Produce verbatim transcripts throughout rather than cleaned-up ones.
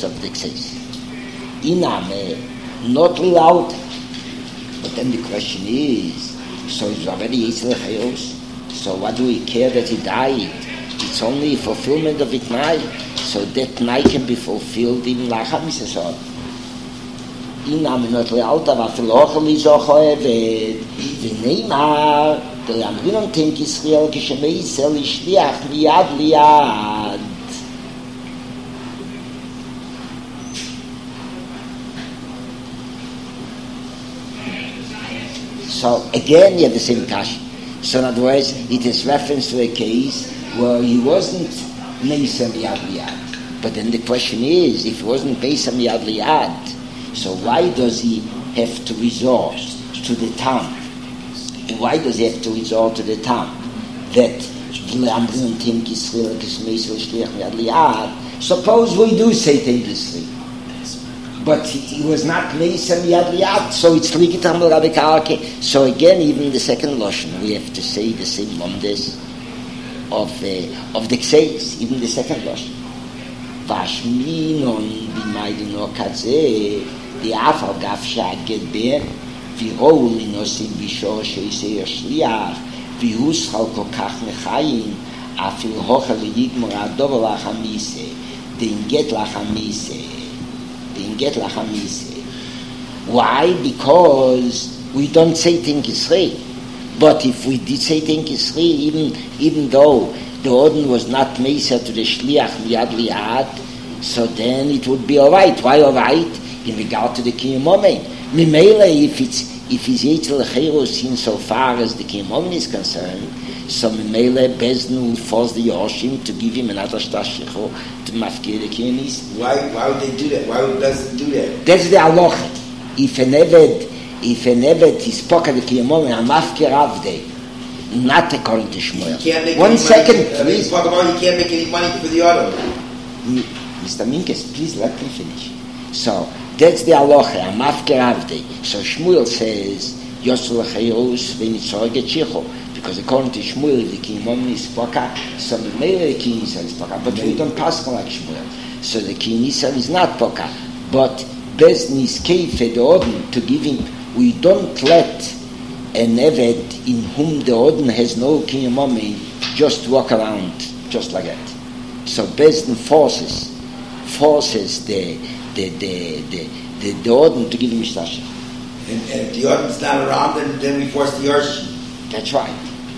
chayos of the Kseis. Iname, not loud. But then the question is, so it's already Yisrael chayos. So what do we care that he died? It's only fulfillment of it night. So that night can be fulfilled in Lacham Yisrael. Iname, not loud, but Filochel is Ochoevet. V'neimar, the Amrinon think Yisrael Kishemei Yisrael Ishliach miyad liyad. So again you have the same kash. So in other words, it is reference to a case where he wasn't Meisa miyad liyad. But then the question is, if he wasn't Meisa miyad liyad, so why does he have to resort to the town? Why does he have to resort to the town? That suppose we do say Tendusri, but he was not Meisa miyad liyad, so it's Ligitam Rabbi Karke. So again, even the second Lashon, we have to say the same Mondes of uh, of the Kseis, even the second Lashon. Vashminon b'maydino kazeh, the Afal gaf sha'geder, v'rou linosim b'shor she'isei shliach, v'huschal kol kach mechayim, afil hocha v'yigmor adov lachamise, d'inget lachamise, d'inget lachamise. Why? Because we don't say Think Yisrei. But if we did say Think Yisrei, even even though the Odin was not Meisa to the Shliach miyad liyad, so then it would be all right. Why all right? In regard to the Kiyum Omen. Mimele, if it's if it's Yetzel Chayros in so far as the Kiyum Omen is concerned, so Mimele Bezdin will force the Yoshim to give him another Shtashiko to Mafkir the Kiyum Is. Why why would they do that? Why would Bezdin do that? That's the Aloch. If an Eved if an Eved is pocket the Kiyum Omen, a Mafkir Avdei, not according to Shmuel. One second, money, please. Talk about you can't make any money for the other. Mister Minkes, please let me finish. So that's the halacha, a mafker avdei. So Shmuel says, Yosel chayos v'nitzorge tchicho, because according to Shmuel, the Kiyum Omen is poka, so the Meir Kiyum Yisrael is poka, but we don't pass like Shmuel. So the Kiyum Yisrael is not poka, but Bezdin is keifed the Odin to give him. We don't let an Eved in whom the Odin has no Kiyum Omen just walk around just like that. So Bezdin forces forces the the the the the, the Odin to give him Mishtashah. And, and if the Odin's not around, then, then we force the Yersh. That's right.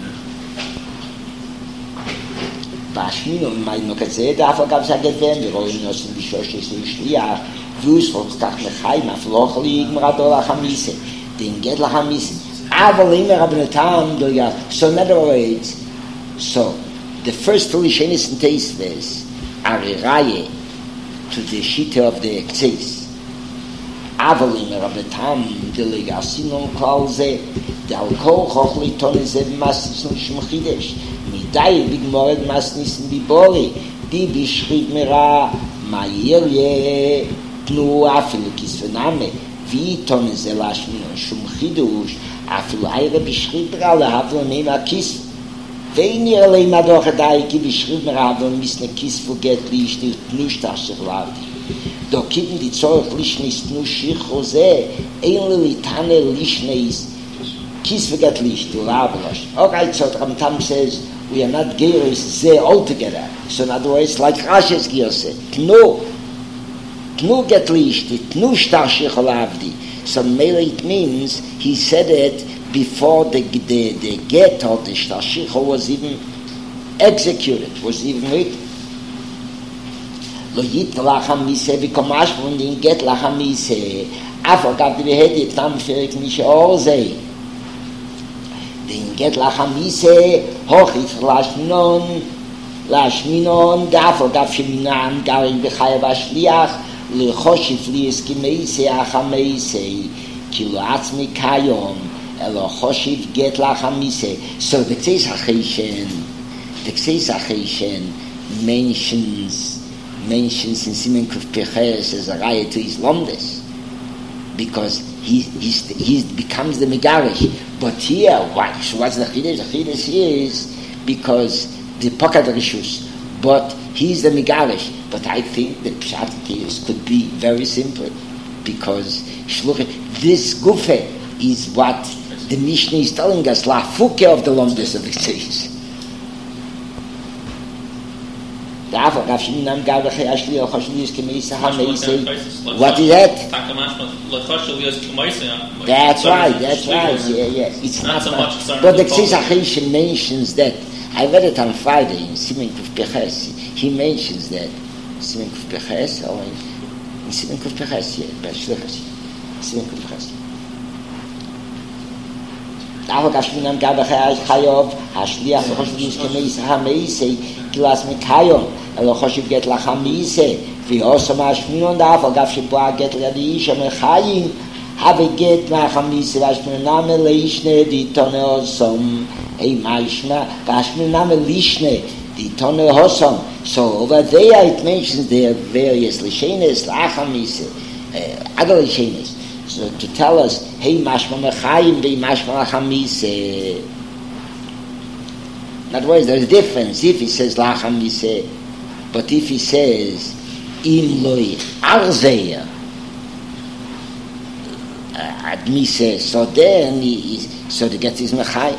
Bashmino mayno kazeh dafo gab zaget ven wir wollen uns in die Schoche so schliach vus von stach mechaim afloch lieg mradol khamise den get la khamise aber immer aber tam do ja so never wait. So the first solution is in taste this ariraye to the sheet of the Kseis. Avolimer of the time, the legasinon klauze, the alcohol hochli tonese masnis und schmchidesh, midai big mored masnis in bibori, di bishchid mera, mayirye, tnu afil kisvename, vi tonese lashmin und schmchidush, afil aire bishchid mera, lehavlo nema kis, vein ihr leima doch dai ki bishchid mera, und misne kis fuget li ishti tnu shtashich lavdi. Do kitten die Zorch Lischnis nu Shichose, Einle Litane Lischnis, Kiss forget Lish, to Lavelash. Okay, so Ramtam says, we are not Geras there altogether. So in other words, like Rashi's Gear said, Tnu, Tnu get Lish, Tnu Shtar Shicholavdi. So mainly it means, he said it before the, the, the get of the Shtar Shicho was even executed, was even written. Lo yit lacham mise vi komash und in get lacham mise afo gab di het tam ferik mich orze den get lacham mise hoch ich lashnon lashminon gafo gab shminan garin be khayba shliach le khoshif li eskmeise achameise kilo atzmi kayom elo khoshif get lacham mise. So the tzachation the tzachation mentions mentions in Simen Kuf Peches as a raya to his Lomdes, because he he's, he becomes the Megarish. But here, why? So what's the Chidesh? The Chidesh is because the Pokat Rishus, but he's the Megalish. But I think the Pshat is could be very simple, because Shluchim, this Gufe is what the Mishnah is telling us, La Fuke of the Lomdes of the Tzeis. What is that? That's right, that's right. Yeah, yeah. It's not, not so much. But the Tzisachishim mentions that. I read it on Friday in Simen Kuf Peches. He mentions that. Simen Kuf Peches, or in Simen Kuf Peches, yeah, but Shlichas. Simen Kuf Peches. Aber Gashminam Gabachai Chayov, Hashliach, Hoshvis Kemeis, Hameise, Gilas Mekayom, Elo Hoshiv Get Lachamise, Vihosam Ashminon Dafo, Gavshibua Get Radisha Mechayim, Have Get Lachamise, Vashminame Leishne, Di Tone Osam, Ei Maishna, Vashminame Lishne, Di Tone Osam. So over there it mentions there various Lishenes, Lachamise, other Lishenes. So to tell us, hey, mashma mechayim, hey, mashma lachamise. In other words, there's a difference if he says lachamise, but if he says im loy arzeya admise, so then he is, so to get his mechayim.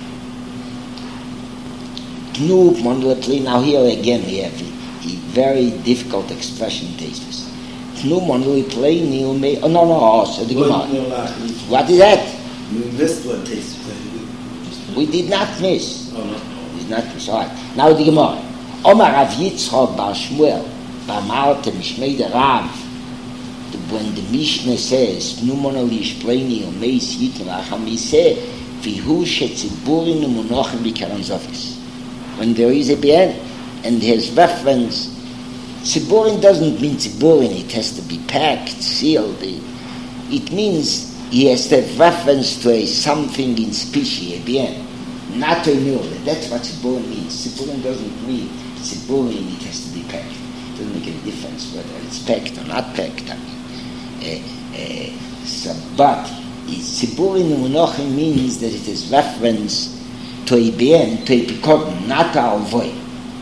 Knup monolithly. Now here again we have a, a very difficult expression tastes. No monolly play Neil may. Oh no no. Also the Gemara. What is that? We missed one taste. We did not miss. Oh no. We did not miss. All right. Now the Gemara. Omar Rav Yitzchak Bar Shmuel B'Marte Mishmei the Rav. When the Mishnah says no monolly play Neil may Yitn Lachamise Vihu Shetziburin U'Monochim B'Karan Zofis. When there is a bien and his reference. Tziburin doesn't mean tziburin, it has to be packed, sealed. It means he has to have reference to a something in specie, a bien, not a mule. That's what tziburin means. Tziburin doesn't mean tziburin, it has to be packed. It doesn't make any difference whether it's packed or not packed. I mean, uh, uh, so, but tziburin u'monochim means that it is reference to a bien, to a pikot, not a alvoy.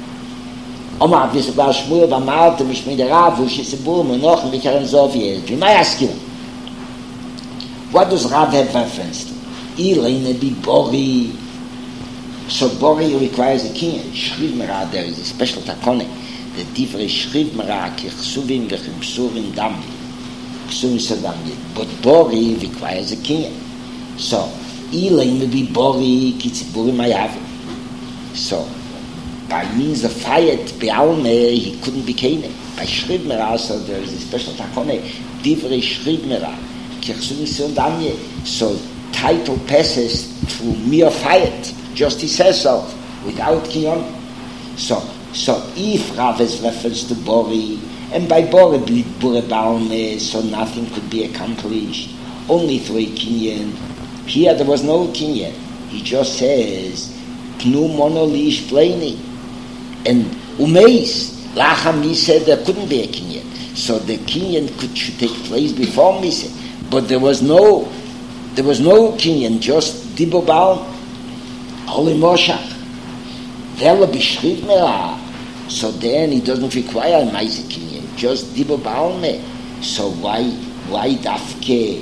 Omar Rav Yitzchak Bar Shmuel B'Marte Mishmei the Rav U'Shetziburim U'Monochim B'Karan Zofis. You might ask him, what does Rav have reference to? Ilaine be Bori. So Bori requires a kinyan. Shriv Mera, there is a special takone. The divrei Shriv Mera ki chsuvim v'chimsurim damli. Chsuvim sadamli. But Bori requires a kinyan. So Ilaine be Bori ki Tziburim Ayav. So by means of Fayet, Be'alme, he couldn't be Kene. By Shribmera, so there is a special takone, Divrei Shribmera, Kirchsum Sundamye. So title passes through mere Fayet, just he says so, without Kiyon. So, so if Rav is reference to Bori, and by Bori, Bure Ba'alme, so nothing could be accomplished, only through a Kinyan. Here there was no Kinyan. He just says, Pnu Monolish Pleni. And Umeis, Lacham said there couldn't be a kinyan. So the kinyan could should take place before Mise. But there was no there was no kinyan, just Dibo Baal, Holy Moshach. Vela Bishriv Mera. So then he doesn't require a Mise kinyan, just Dibo Baal me. So why why Dafke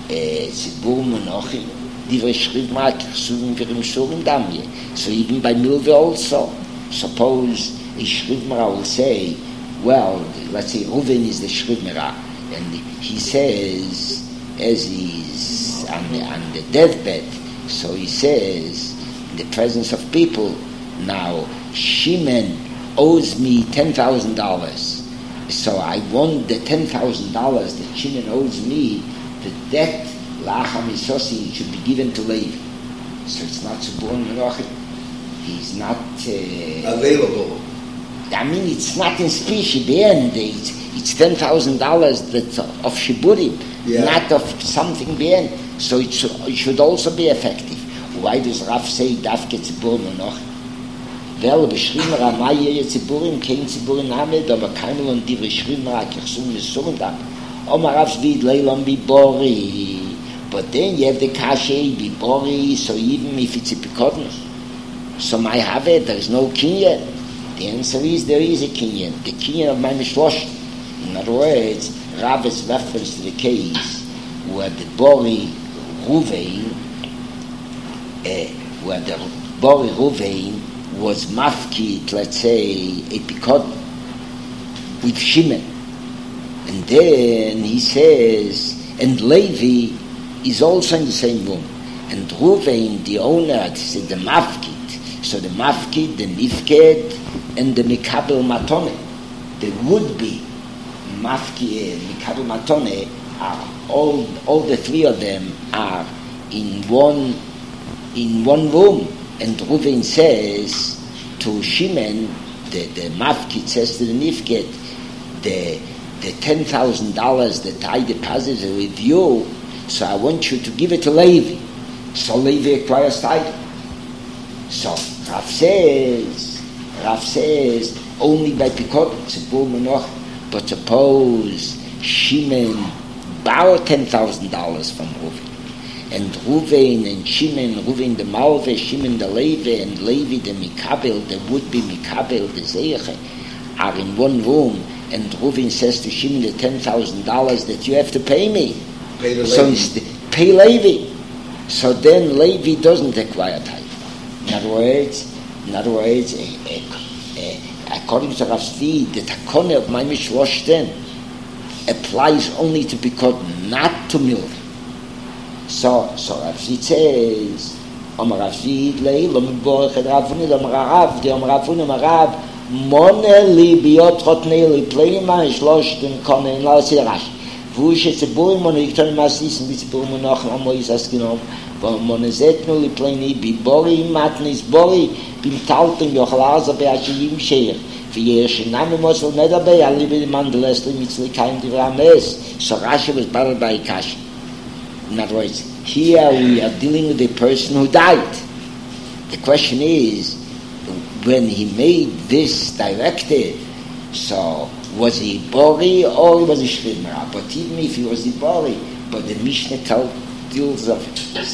Tzibur Monochim? Divrei Shriv Mera Kirsuvim V'Rimshurim Damye. So even by Milve also. Suppose a Shrivmera will say, well, let's say Reuven is the Shrivmera, and he says, as he's on the, on the deathbed, so he says, in the presence of people, now Shimon owes me ten thousand dollars, so I want the ten thousand dollars that Shimon owes me, the debt, Lacham Isosi, should be given to Levi. So it's not Tzibur Menachim. He's not uh, available. I mean, it's not in specie. The end, it's, it's ten thousand dollars that of shiburim, yeah. Not of something bien. So it should, it should also be effective. Why does Rav say dafke tzibur noch? Well, beschrieben Ramaye tziburim kein tziburim named, aber keiner und die beschrieben Rakechsum mesurim dam. Omar Rav Zvid leilam bibori. But then you have the kashe bibori. So even if it's a pekodnos. So my have it, there is no kinyan. The answer is there is a kinyan. The kinyan of my mishlosh. In other words, Rab's reference to the case where the Bori Ruvain, uh, where the Bori Ruvain was mafkit, let's say, a pikod with Shimon. And then he says, and Levi is also in the same room. And Ruvain, the owner, said the mafkit. So the mafkit, the nifked, and the mikabel matone, the would-be mafki, mikabel matone, are all all the three of them are in one in one room. And Ruvain says to Shimon, the the mafki says to the nifked, the the ten thousand dollars that I deposited with you, so I want you to give it to Levi. So Levi acquires title. So Rav says, Rav says only by Pikot, Tzibur Menoch. But suppose Shimon borrowed ten thousand dollars from Ruvain, and Ruvain and Shimon, Ruvain the Malve, Shimon the Levi, and Levi the Mikabel, the would-be Mikabel, the Zeiche, are in one room, and Ruvain says to Shimon the ten thousand dollars that you have to pay me. Pay the So Levi. instead, pay Levi. So then Levi doesn't acquire title. In other words, in other words, eh, eh, eh, according to Rav Zvi, the takone of my mishlosh then applies only to Pikot, not to Milva. So, so Rav Zvi says, Amar Rav Zvi, Leilo Miborech et Rav Huna, Amar Rav, the Amar Rav Huna, Amar Rav, Mone li biot chotnei li pleima, shlosh den kone, in la sirash. Wo ist jetzt ein Burmon, ich kann mal sitzen, wie es Burmon noch einmal ist das genommen, wo man sagt nur, ich pleine, bi Bori, Matten ist Bori, bim Talten, Jochlaser, bei Aschiyim Sheir, für ihr Name muss man nicht dabei, alle wie die Mandel, es ist mit kein Divrames, so Rashi was better by Kashi. In other words, here we are dealing with a person who died. The question is, when he made this directive, so was he Bori or was he Shrimera? But even if he was the Bori, but the Mishnah tells, deals of,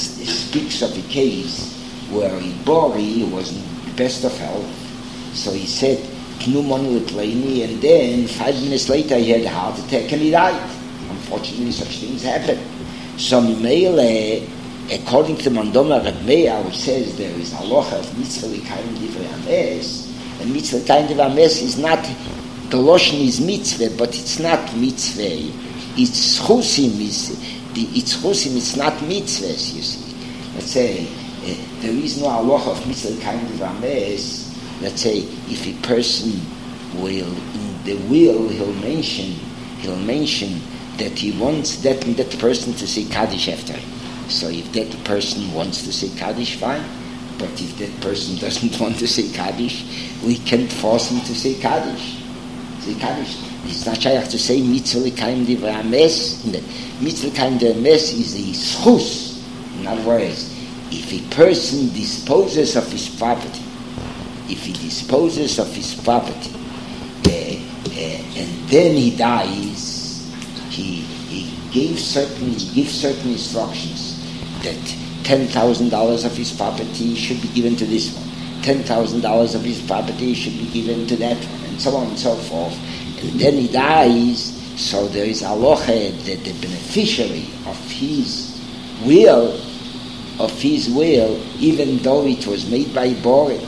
speaks of a case where he Bori was in the best of health, so he said, Knu Monu Lepleni, and then five minutes later he had a heart attack and he died. Unfortunately, such things happen. So Mele, according to Mandoma Reb Meir, which says there is a halacha of mitzvah l'kayim divrei hames, and mitzvah l'kayim divrei hames is not, the Loshen is mitzvah, but it's not mitzvah. It's chusim, is the it's chusim, it's not mitzvahs, you see. Let's say, uh, there is no halacha of mitzvah l'kayim divrei hames. Let's say, if a person will, in the will, he'll mention, he'll mention that he wants that and that person to say Kaddish after him. So if that person wants to say Kaddish, fine. But if that person doesn't want to say Kaddish, we can't force him to say Kaddish. Say Kaddish. It's not shaykh to say Mitzvah l'kayim divrei hames. Mitzvah l'kayim divrei hames is a schus. In other words, if a person disposes of his property, if he disposes of his property, uh, uh, and then he dies, he he gave certain he gives certain instructions that ten thousand dollars of his property should be given to this one, ten thousand dollars of his property should be given to that one, and so on and so forth. And then he dies, so there is halacha that the beneficiary of his will, of his will, even though it was made by Bori,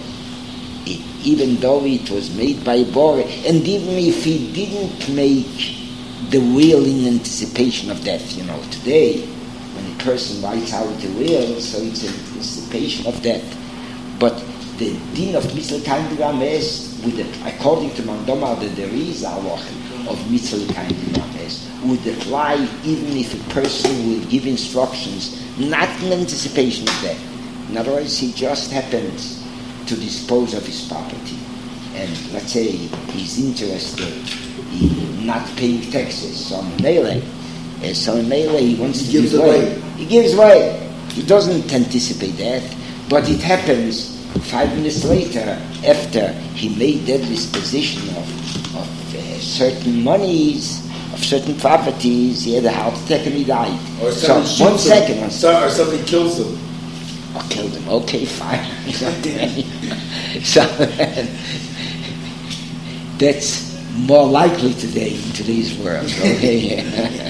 even though it was made by Bori, and even if he didn't make the will in anticipation of death, you know, today, when a person writes out the will, so it's in anticipation of death. But the din of mitzvah l'kayim divrei hames, with the, according to Mandoma, that there is a halacha of mitzvah l'kayim divrei hames, would apply even if a person will give instructions not in anticipation of death. In other words, he just happens to dispose of his property, and let's say he's interested in not paying taxes, so in Mele, uh, so in Mele he wants he to gives give away. way. He gives way. He doesn't anticipate that, but it happens five minutes later after he made that disposition of, of uh, certain monies, of certain properties. He had a heart attack and he died. Or So somebody one shoots second, him. one So, or somebody kills him. I killed him. Okay, fine. so, that's more likely today in today's world. Okay?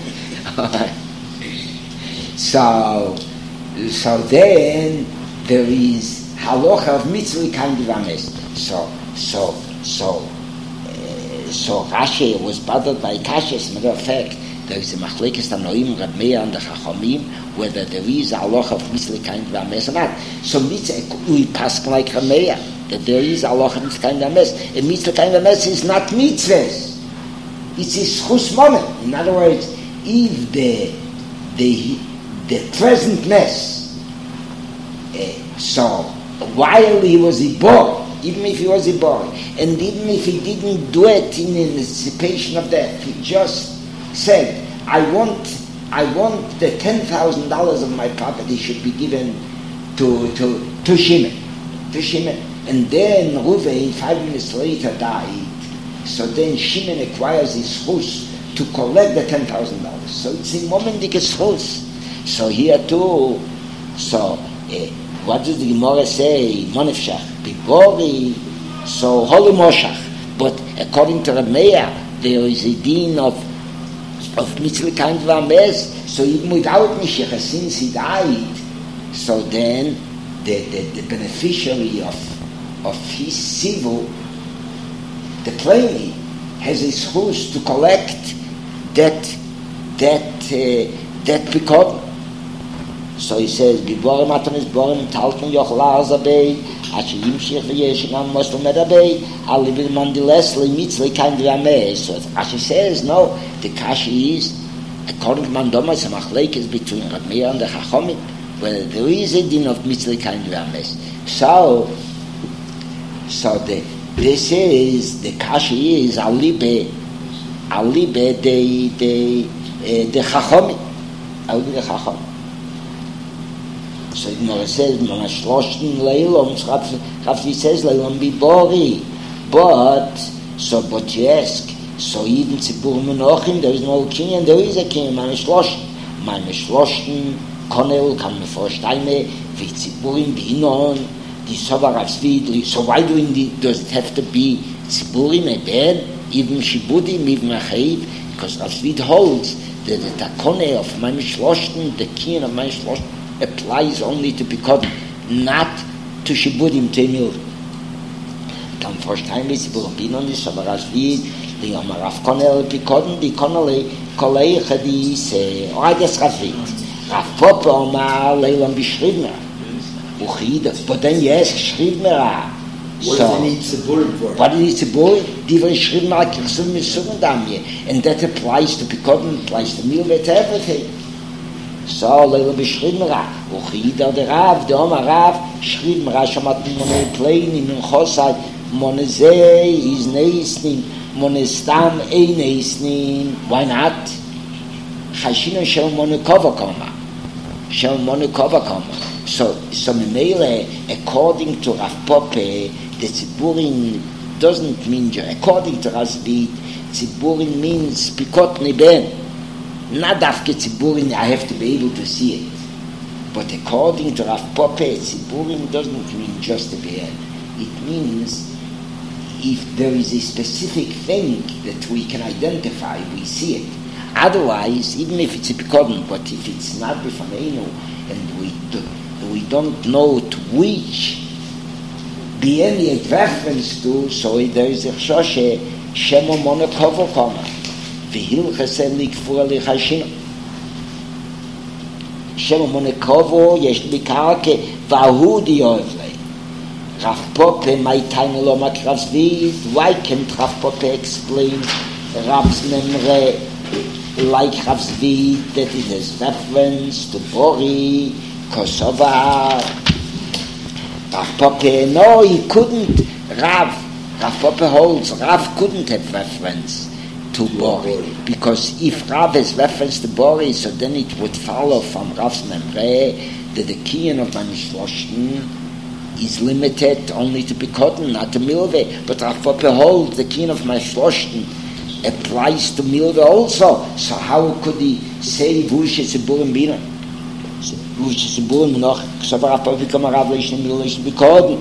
so, so then there is halacha of mitzvah kind of ames. So, so, so, uh, so Rashi was bothered by Kasha. As a matter of fact, there is a machlekes tanoim Rab Meir and the Chachamim whether there is a halacha of mitzvah kind of ames or not. So mitzvah we pass like Rab Meir that there is a halacha of mitzvah kind of ames. A mitzvah kind of ames is not mitzvahs. It's a schus moment. In other words, if the the the presentness, uh, so while he was a boy, even if he was a boy, and even if he didn't do it in anticipation of death, he just said, "I want, I want the ten thousand dollars of my property should be given to to to Shimon, to Shimon," and then Reuven five minutes later died. So then Shimon acquires his house to collect the ten thousand dollars. So it's a momentic house. So here too, so uh, what does the Gemara say? Monefshach, Bigori, so Holy Moshach. But according to Rab Meir, there is a din of of mitzvah kind of ames. So even without Mishiach, since he died, so then the, the, the beneficiary of of his sivu, the plainly, has his house to collect that that uh, that picot. So he says, "B'borim matanis borim talken yochlar zabei, asher yimshich v'yeshinam moslo medabei, ali b'mandiles le'mitzvah kind of ameh." So as he says, no, the kashi is according to Mandoma, it's a machlekes between Rab Meir and the Chachamim, where there is a din of mitzvah kind of ameh. So, so the this is the kashi is alibe alibe the the the Chachamim, alibe the Chachamim. So it says, "Mamash loshten leilom." Rav says, "Leilom bibori." But so, but you ask, so even tzibur menochim, there is no kinyan, there is a kinyan. Mamash loshten, mamash loshten, konel kam meforshtaime v'tziburim b'inon. The sovar Rav Tzvi. So why do it does it have to be tziburim eben, even shibudim, even achayiv? Because Rav Tzvi holds that the takone of mamash loshten, the kinyan of mamash loshten, applies only to Pekod, not to Shibudim Temil. Come first time is Burbin is Sabarazvid, the Amaraf Konel Pekod, the Konele, Kolei Hadis, or I guess Rafid. Rafop Omar, Leilam Bishridmer. Uchid, but then yes, Shridmera. What does it need Tziburim for? What is Tziburim? Divan Shridmera Kirsum Misugandamye. And that applies to Pekod, applies to Milvet, everything. So Leila b'Shridmera, Uchida the Rav, the Omar Rav, Shridmera shamat mone plein in Chosad, monezei is neisnin, monestam ein neisnin. Why not? Chashina shel monekova koma, shel monekova koma. So, so Memele, according to Rav Pope, the Tziburin doesn't mean. According to Rav Tzvi, Tziburin means pikot neben. Not dafke tziburim, I have to be able to see it. But according to Rav Pope, tziburim doesn't mean just to be it. It means if there is a specific thing that we can identify, we see it. Otherwise, even if it's a pikodon, but if it's not b'faneinu, and we do, we don't know to which be any reference to, so there is a chshoshe shemo monokovo koma. והילכסה לקפור על יחשינו שם מונקובו יש לי קרקע והוא דיוב לי Rav Pope my time lo mak Rav Tzvi. Why can't Rav Pope explain Rav's memory like Rav Tzvi that it has reference to Bori Kosovar? Rav Pope, no, he couldn't. Rav Rav Pope holds Rav couldn't have reference to Bori, because if Rav has reference to Bori, so then it would follow from Rav's memory that the Kiyan of Manishloshten is limited only to Pekotten, not to Milve. But Rav Pope holds the Kiyan of Manishloshten applies to Milve also. So how could he say Vush Tziburim Binan? Vush Tziburim noch, so Rav Pope come Rav Leishne Milve Leishne Pekotten.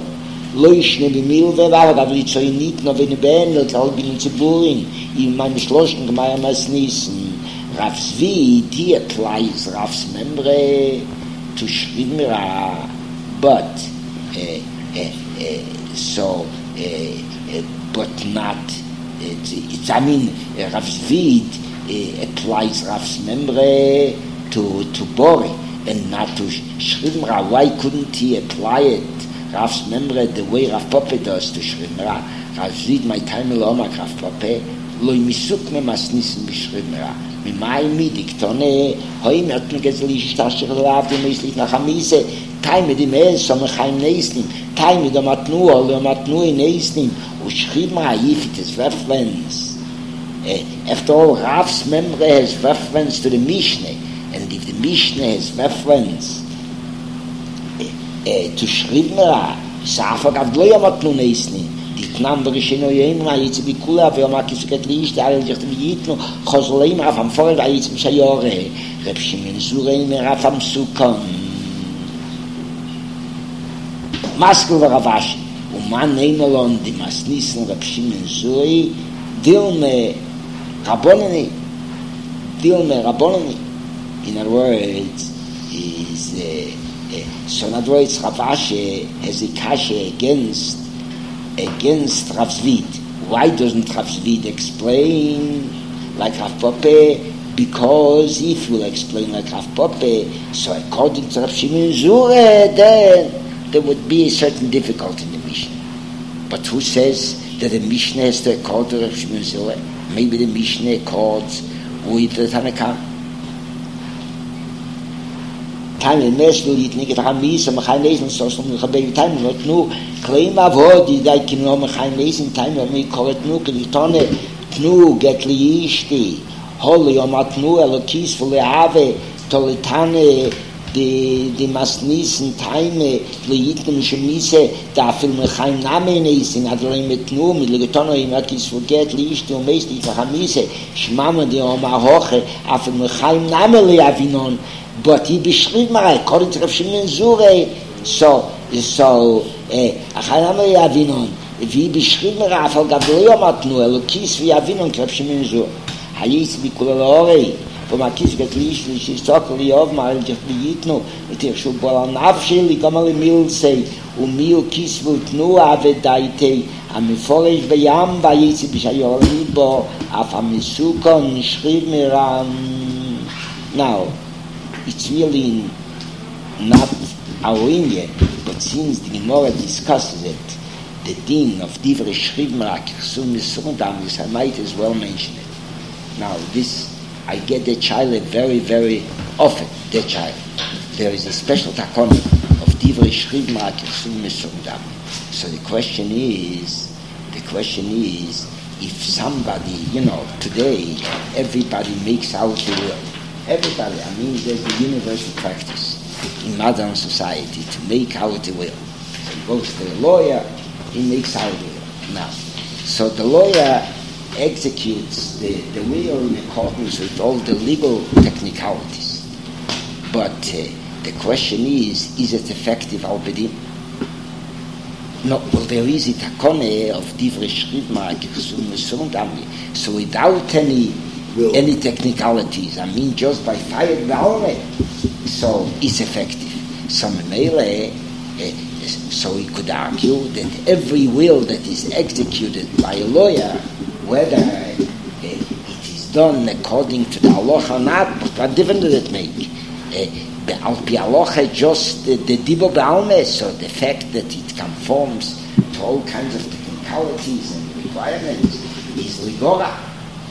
Leuchne wie Milwe war, aber die Zoe nicht noch wenn ben, und all bin zu Burin, in meine schlossen Gemeimas nissen. Rafs wie die applies Rafs membre to Shrimra, but uh, uh, uh, so uh, uh, but not it, it, I mean uh, Rafs Vid uh, applies Rafs membre to to Bori and not to Shrimra. Why couldn't he apply it Rafs membre the way Raf Poppe does to Shrimra? Rafs Vid my time alone Raf Poppe lo misuk me masnissen beschrimra mit mai midiktone hoy mit gezli shtash gelaft und mislich nach amise time mit dem es so kein nächsten time mit der matnu oder matnu in nächsten und schrieb mal if it is reference eh after all Raf's memory has reference to the Mishnah, and if the Mishnah has reference eh to shrimra safak avloy matnu nächsten die andere schöne immer jetzt wie cool aber mag ich get liest alle sich mit no khosleim auf am vor weil jetzt schon jahre rebschimen surein auf am sukon maskel ravash und man nemalon die masnisen rebschimen suri dilme rabonani dilme rabonani in other words is uh, uh, so in other words ravash has a kashe against against Rav Zvid. Why doesn't Rav Zvid explain like Rav Poppe? Because if you explain like Rav Poppe, so according to Rav Shimon Zure, then there would be a certain difficulty in the Mishnah. But who says that the Mishnah has to accord to Rav Shimon Zure? Maybe the Mishnah accords with the Tanakh. Time mes will it nicht dran wiesen, man kann lesen, so so ein Gebet time not nur claim avo die da kino man kann lesen time mir kommt nur die Tonne nu getli isti holy omat nu elokis volle ave tolitane die die masnisen time leiten schmise da film kein name ist in adrein mit nu mit legotono im akis forget liest und meist die vermise schmamme die oma hoche auf dem kein name le avinon. But he beschrieb mal, according to Rav Shimon Zure, so, so, eh, achaname yavinon, wie beschrieb mir Rav Gavloya matnu, elokis wie yavinon, Rav Shimon Zure. Hayis bikulorei, vom akis getlish, lish isokli ov, mal dich biyitnu, et ich shu bolan avshil, ikamal milsei, um mio kisvut nu avedaitei, amiforish beyam, vayisi bishayor libo, af amisukon, schrieb mir an, now, it's really not our Indian, but since the Gemara discusses it, the din of Divrei Shrimra Kirsum Misundam is, I might as well mention it. Now, this, I get the child very, very often, the child. There is a special takon of Divrei Shrimra Kirsum Misundam. So the question is, the question is, if somebody, you know, today, everybody makes out the will. Everybody, I mean, there's the universal practice in modern society to make out a will. So he goes to a lawyer, he makes out a will. Now, so the lawyer executes the, the will in accordance with all the legal technicalities. But uh, the question is, is it effective al bedin? No, well, there is a takone of Divrei Shrimra Kirsum Misundam. So without any Will. Any technicalities, I mean just by fire valve, so it's effective. So Mele, uh, so we could argue that every will that is executed by a lawyer, whether uh, it is done according to the halacha or not, what difference does it make? The uh, halacha just the dibo b'alme, so the fact that it conforms to all kinds of technicalities and requirements is ligora.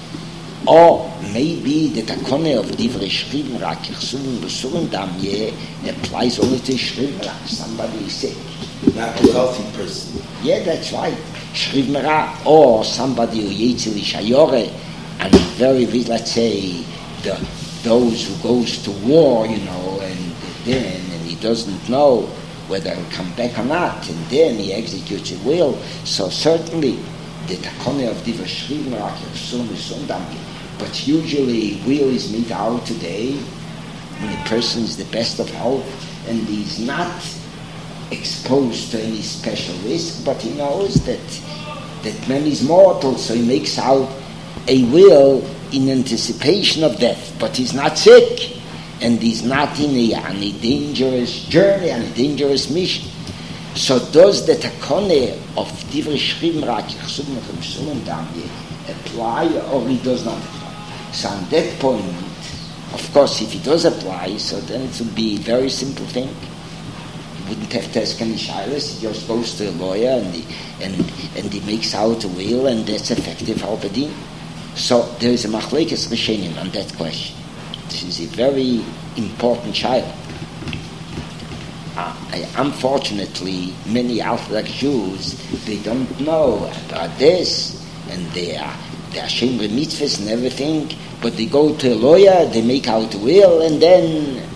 Or maybe the takone of Divrei Shrimra Kirsum Misundam applies only to Shrimra. Somebody is sick. Not a healthy person. Yeah, that's right. Shrimra, or somebody who yitzili shayore, and very, let's say, the, those who goes to war, you know, and then and he doesn't know whether he'll come back or not, and then he executes a will. So certainly, the takone of Divrei Shrimra Kirsum Misundam. But usually will is made out today when the person is the best of health and he's not exposed to any special risk, but he knows that that man is mortal, so he makes out a will in anticipation of death, but he's not sick, and he's not in a, on a dangerous journey, on a dangerous mission. So does the takone of Divrei Shchim Rak Yechsum Mechum Damye apply, or he does not apply? So on that point, of course, if he does apply, so then it would be a very simple thing. He wouldn't have to ask any shilas. He just goes to a lawyer and he, and, and he makes out a will, and that's effective Albedin. So there is a machlekes rishonim on that question. This is a very important child. Uh, I, unfortunately, many Orthodox Jews, they don't know about this, and they are they are ashamed of mitzvahs and everything. But they go to a lawyer, they make out a will, and then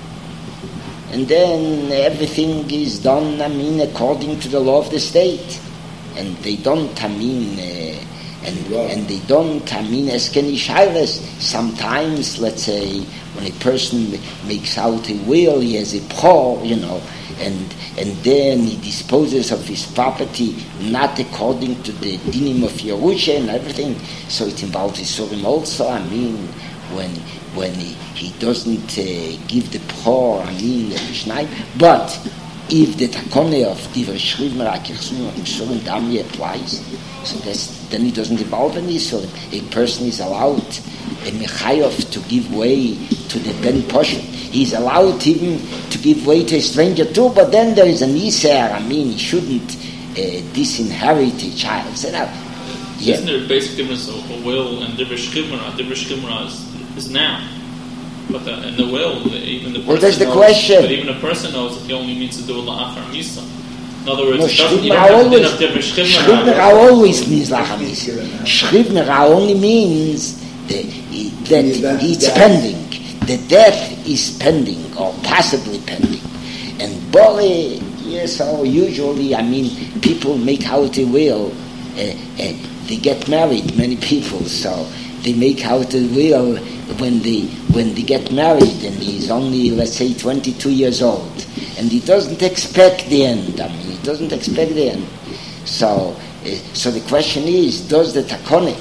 and then everything is done, I mean, according to the law of the state. And they don't, I mean, uh, and and they don't, I mean, ask any shilas. Sometimes, let's say, when a person makes out a will, he has a poor, you know, and and then he disposes of his property not according to the dinim of Yerusha and everything. So it involves Isurim also. I mean, when when he, he doesn't uh, give the poor, I mean, the Mishnah. But if the takone of Divrei Shchim Rak Yechsum Mechum Damye applies, so that's, then he doesn't involve any Isurim. A person is allowed a mechayof to give way to the ben poshut. He's allowed even to give way to a stranger too, but then there is an iser. I mean, he shouldn't uh, disinherit a child. So now, yeah. Isn't there a basic difference of a will and Divrei Shchimra? Divrei Shchimra is, is now, but the, in the will, even the person well, that's the knows, question. But even a person knows that he only means to do it la'achar misa. In other words, no, it doesn't, you always, have to do Shchimra always means la'achar misa. Shchimra only means the, that it's pending. The death is pending or possibly pending. And Bore, yes, so usually, I mean, people make out a will. Uh, uh, they get married, many people, so they make out a will when they when they get married, and he's only, let's say, twenty-two years old, and he doesn't expect the end. I mean, he doesn't expect the end. So, uh, so the question is, does the takone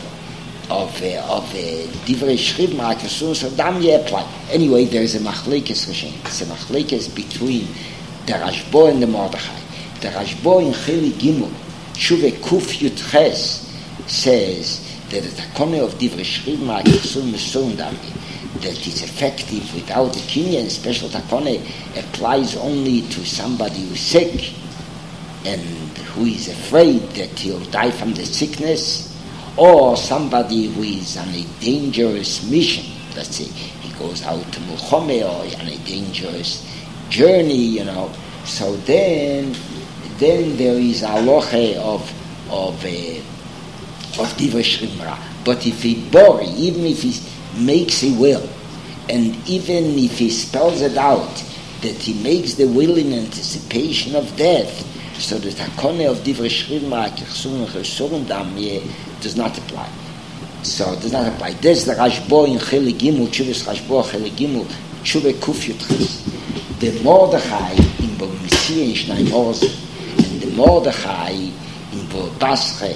of uh, of Divrei Shchim Rak Yechsum Damye apply? Anyway, there is a machlekes rishonim. It's a machlekes between the Rashbo and the Mordechai. The Rashbo in Chili Gimel Shuve Kuf Yud Ches says that the takone of Divrei Shchim Rak Yechsum Damye, that it's effective without the kinyan. Special takone applies only to somebody who's sick and who is afraid that he'll die from the sickness, or somebody who is on a dangerous mission. Let's say he goes out to Mulchome or on a dangerous journey, you know. So then, then there is a halacha of of uh, of Divrei Shchimra. But if he bore, even if he makes a will, and even if he spells it out that he makes the will in anticipation of death, so the takone of Divrei Shchimra Yechsum Mechum Damye does not apply. So it does not apply. There's the Rashbo in Chili Gimel, Chuvas Rashbo Chili Gimel, Chuve Kuf Yud Ches. The Mordechai in Bo Messiah in Shnai Oz, and the Mordechai in Bo Basche,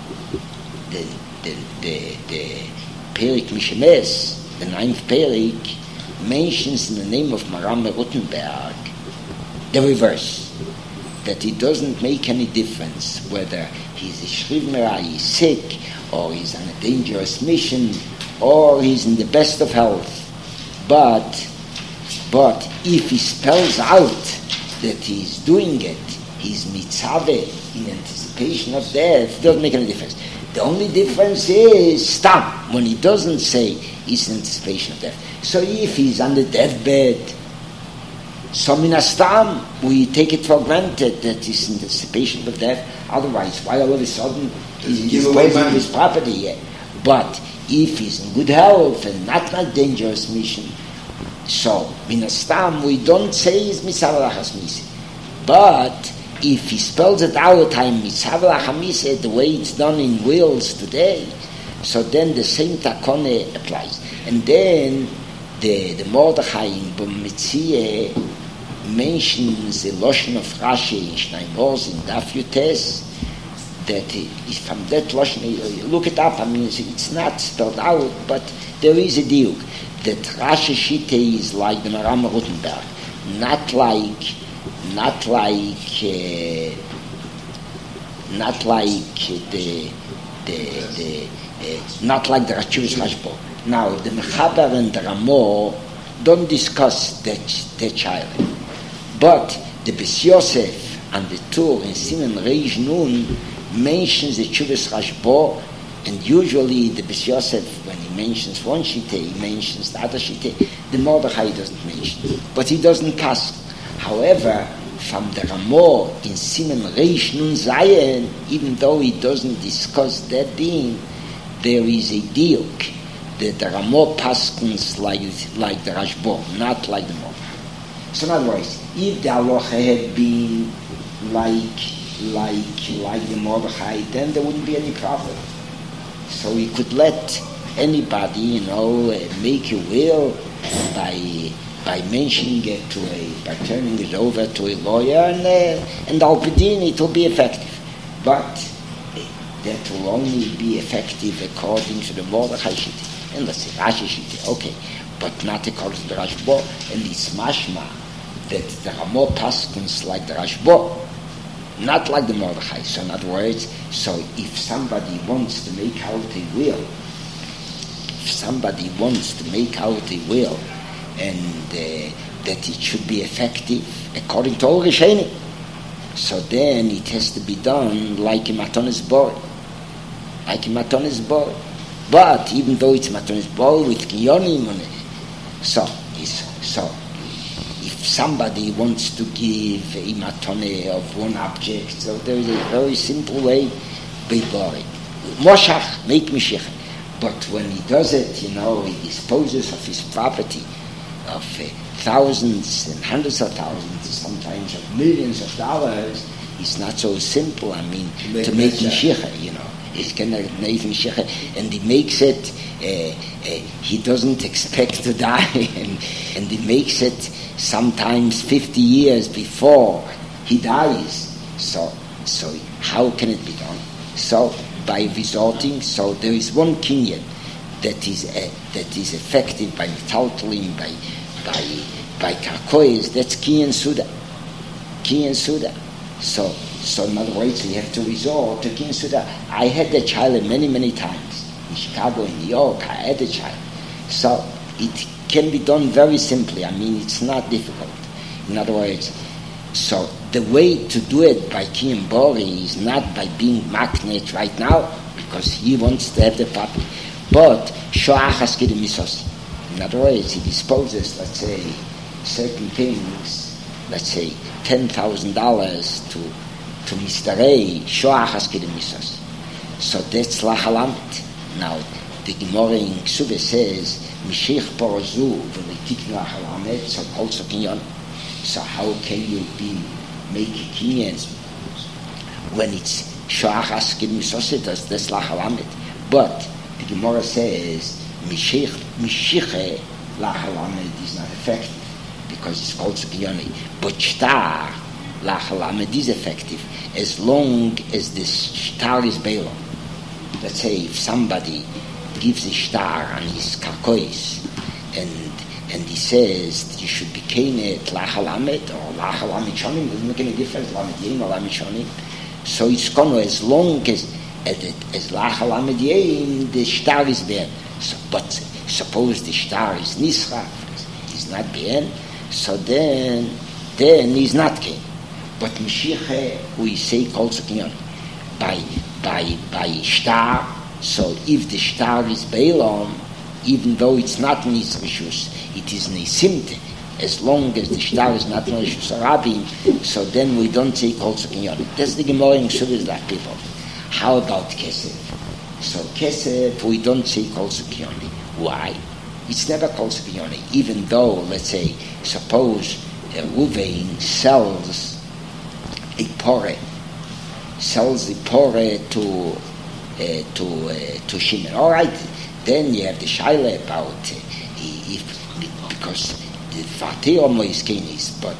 the the the the Perik Mishemes, the ninth Perik, mentions in the name of Maram Rutenberg the reverse, that it doesn't make any difference whether he's a Shrivmera, he's sick, or he's on a dangerous mission, or he's in the best of health. But, but if he spells out that he's doing it, he's mitzaveh in anticipation of death, it doesn't make any difference. The only difference is stop, when he doesn't say he's in anticipation of death. So if he's on the deathbed, so minastam, we take it for granted that he's in anticipation of death. Otherwise, why all of a sudden he's disposing his property yet? But if he's in good health and not in a dangerous mission, so minastam, we don't say he's mitzaveh l'chasmisi. But if he spells it out, I'm mitzaveh l'chasmisi, the way it's done in wills today, so then the same takone applies. And then the the Mordechai in Bo Messiah mentions the Lashon of Rashi in Shnei Mors in Daf Yutes, that if from that Lashon, look it up, I mean, it's not spelled out, but there is a diuk, that Rashi Shite is like the Maram Rutenberg, not like, not like, uh, not like the, the, the, uh, not like the Rachuvas Rashbo. Now, the Mechaber and the Ramah don't discuss that, that child. But the Bes Yosef and the Tur in Siman Reish Nun mentions the Chuvas Rashbo, and usually the Bes Yosef, when he mentions one Shite, he mentions the other Shite. The Mordechai doesn't mention, but he doesn't cast. However, from the Ramah in Siman Reish Nun Zayin, even though he doesn't discuss that din, there is a diuk that the Ramah paskins like like the Rashbo, not like the Mordechai. So in other words, if the halacha had been like like like the Mordechai, then there wouldn't be any problem. So he could let anybody, you know, make a will by by mentioning it to a, by turning it over to a lawyer, and uh, and al pidin it will be effective. But that will only be effective according to the Mordechai Shita, and let's say Rashi Shita, okay, but not according to the Rashbo, and it's mashma that the Ramah paskins like the Rashbo, not like the Mordechai. So in other words, so if somebody wants to make out a will, if somebody wants to make out a will, and uh, that it should be effective according to all Rishonim, so then it has to be done like a Matonis Bor, like a Matonis Bor. But even though it's Matonis Bor with Kinyonim on it, so it's so. If somebody wants to give a matone of one object, so there is a very simple way, Beibori. Moshach, make Mishich. But when he does it, you know, he disposes of his property of uh, thousands and hundreds of thousands, sometimes of millions of dollars, it's not so simple, I mean, make to make Mishich, you know. He's going to make Mishich, and he makes it, uh, uh, he doesn't expect to die, and, and he makes it sometimes fifty years before he dies. So, so how can it be done? So, by resorting, so there is one kinyan that is uh, that is effective by metaltalim, by by by karkois. That's kinyan suda, kinyan suda. So, so in other words, we have to resort to kinyan suda. I had that child many many times in Chicago, in New York. I had a child. So it can be done very simply. I mean, it's not difficult. In other words, so the way to do it by Kinyan Bori is not by being magnet right now, because he wants to have the property, but shoachas kedemisos. In other words, he disposes, let's say, certain things, let's say ten thousand dollars to to Mister A, shoachas kedemisos. So that's lachalamit. Now the Gemara in Ksubah says, Mishich porozu v'letiknu achalamet, so also kinyan. So how can you be make kinyans when it's shoachas kedemisos? That's lachalamit. But the Gemara says Mishich Mishiche lachalamed is not effective because it's called Sukyoni. But shtar lachalamed is effective as long as the shtar is Balaam. Let's say if somebody gives a shtar on his karkois and and he says you should be kenet lachalamed or lachalamed shonim, doesn't make any difference, lamed yim or lamed shonim. So it's gonna as long as as, as lachalamed yim the shtar is there. So, but suppose the shtar is nisra, is not bien, so then then he's not king. But Mashiach, we say also kinyan by by by shtar. So if the shtar is Balaam, even though it's not nisrishus, it is nisimte. As long as the shtar is not nisrishus arabim, so then we don't say also kinyan. That's the Gemara in Ksubas that people. How about kesef? So kesef, we don't say kol sukyoni. Why? It's never kol sukyoni. Even though, let's say, suppose a Ruvain sells a pore, sells the pore to uh, to uh, to Shimon. All right, then you have the shaila about uh, if because the fatiro moiskenis, but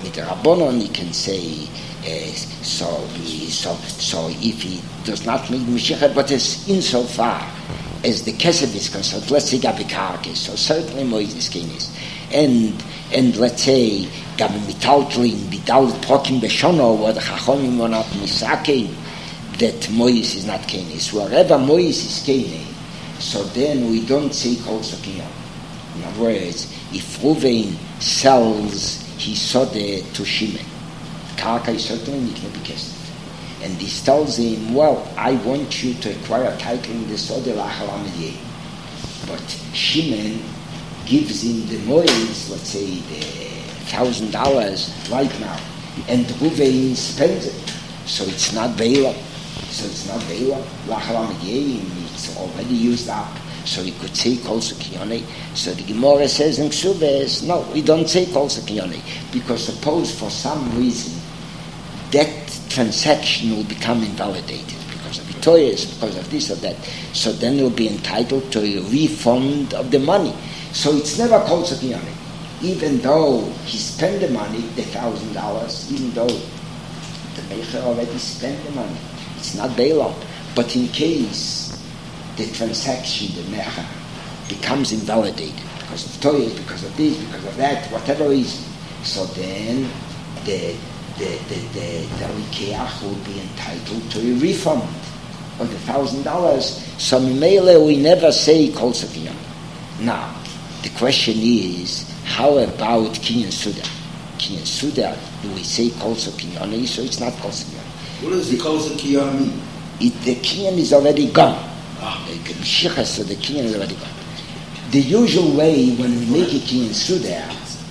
With the Rabbanon, he can say, uh, so, so, so if he does not make Mashiach, but it's insofar as the Kesef is concerned, let's say Gabi Karkis, so certainly Moises Kenis. And, and let's say, Gabi Mitaltlin, Bidal Prokim Beshono, or the Chachomim were not Misakein, that Moises is not Kenis. Wherever Moises is Kenis, so then we don't say Kol Sokiyon. In other words, if Ruvain sells his sode to Shimon, Karka is certainly not be Kesef. And he tells him, well, I want you to acquire a title in the sode Lachal Amediyeh. But Shimon gives him the Moises, let's say the thousand dollars right now, and Ruvain spends it. So it's not Beilah. So it's not Beilah. Lachal Amediyeh, it's already used up. So we could say Kol Sekiyonei. So the Gemara says in Ksubes, no, we don't say Kol Sekiyonei, because suppose for some reason that transaction will become invalidated because of Itoyes, because of this or that. So then you'll be entitled to a refund of the money. So it's never Kol Sekiyonei. Even though he spent the money, the thousand dollars, even though the Meicher already spent the money, it's not Beilah. But in case the transaction, the mecha, becomes invalidated because of toys, because of this, because of that, whatever reason. So then the the the the, the Rikeach will be entitled to a refund of the thousand dollars. So Mimele we never say Kol Sekiyonei. Now the question is, how about Kinyan Suda? Kinyan Suda, do we say Kol Sekiyonei? So it's not Kol Sekiyonei. What does the Kol Sekiyonei mean? It, the Kinyan is already gone. Ah. So the Kinyan is already gone. The usual way when we make a Kinyan Suda,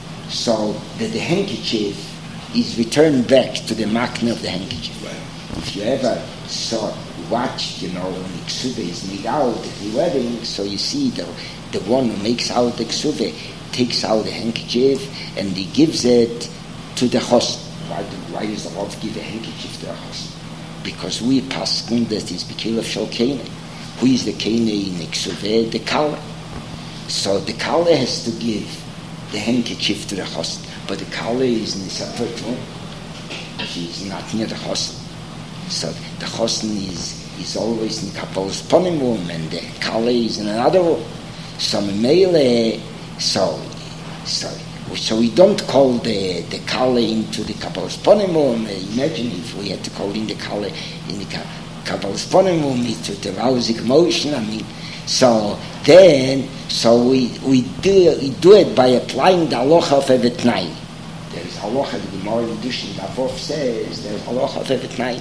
so that the handkerchief is returned back to the makna of the handkerchief. Right. If you ever saw, watched, you know, when the ksuve is made out at the wedding, so you see the the one who makes out the ksuve takes out the handkerchief and he gives it to the host. Why, do, why does the Rav give a handkerchief to the host? Because we paskin that is Bekil of Shal Kene. Who is the Kene in the ksuve? The Kala. So the Kala has to give the handkerchief to the host. But the Kala is in a separate room. She's not near the Chosen. So the Chosen is, is always in Kabbalah's Ponim room, and the Kala is in another room. So Mele, so so so we don't call the the Kala into the Kabbalah's Ponim room. Imagine if we had to call in the Kala in the Kabbalah's Ponim room, it would arouse emotion. I mean, so then, so we we do we do it by applying the halacha of Evet Nai. There is halacha, the Gemara in Dushin Bavov says there is halacha of Evet Nai.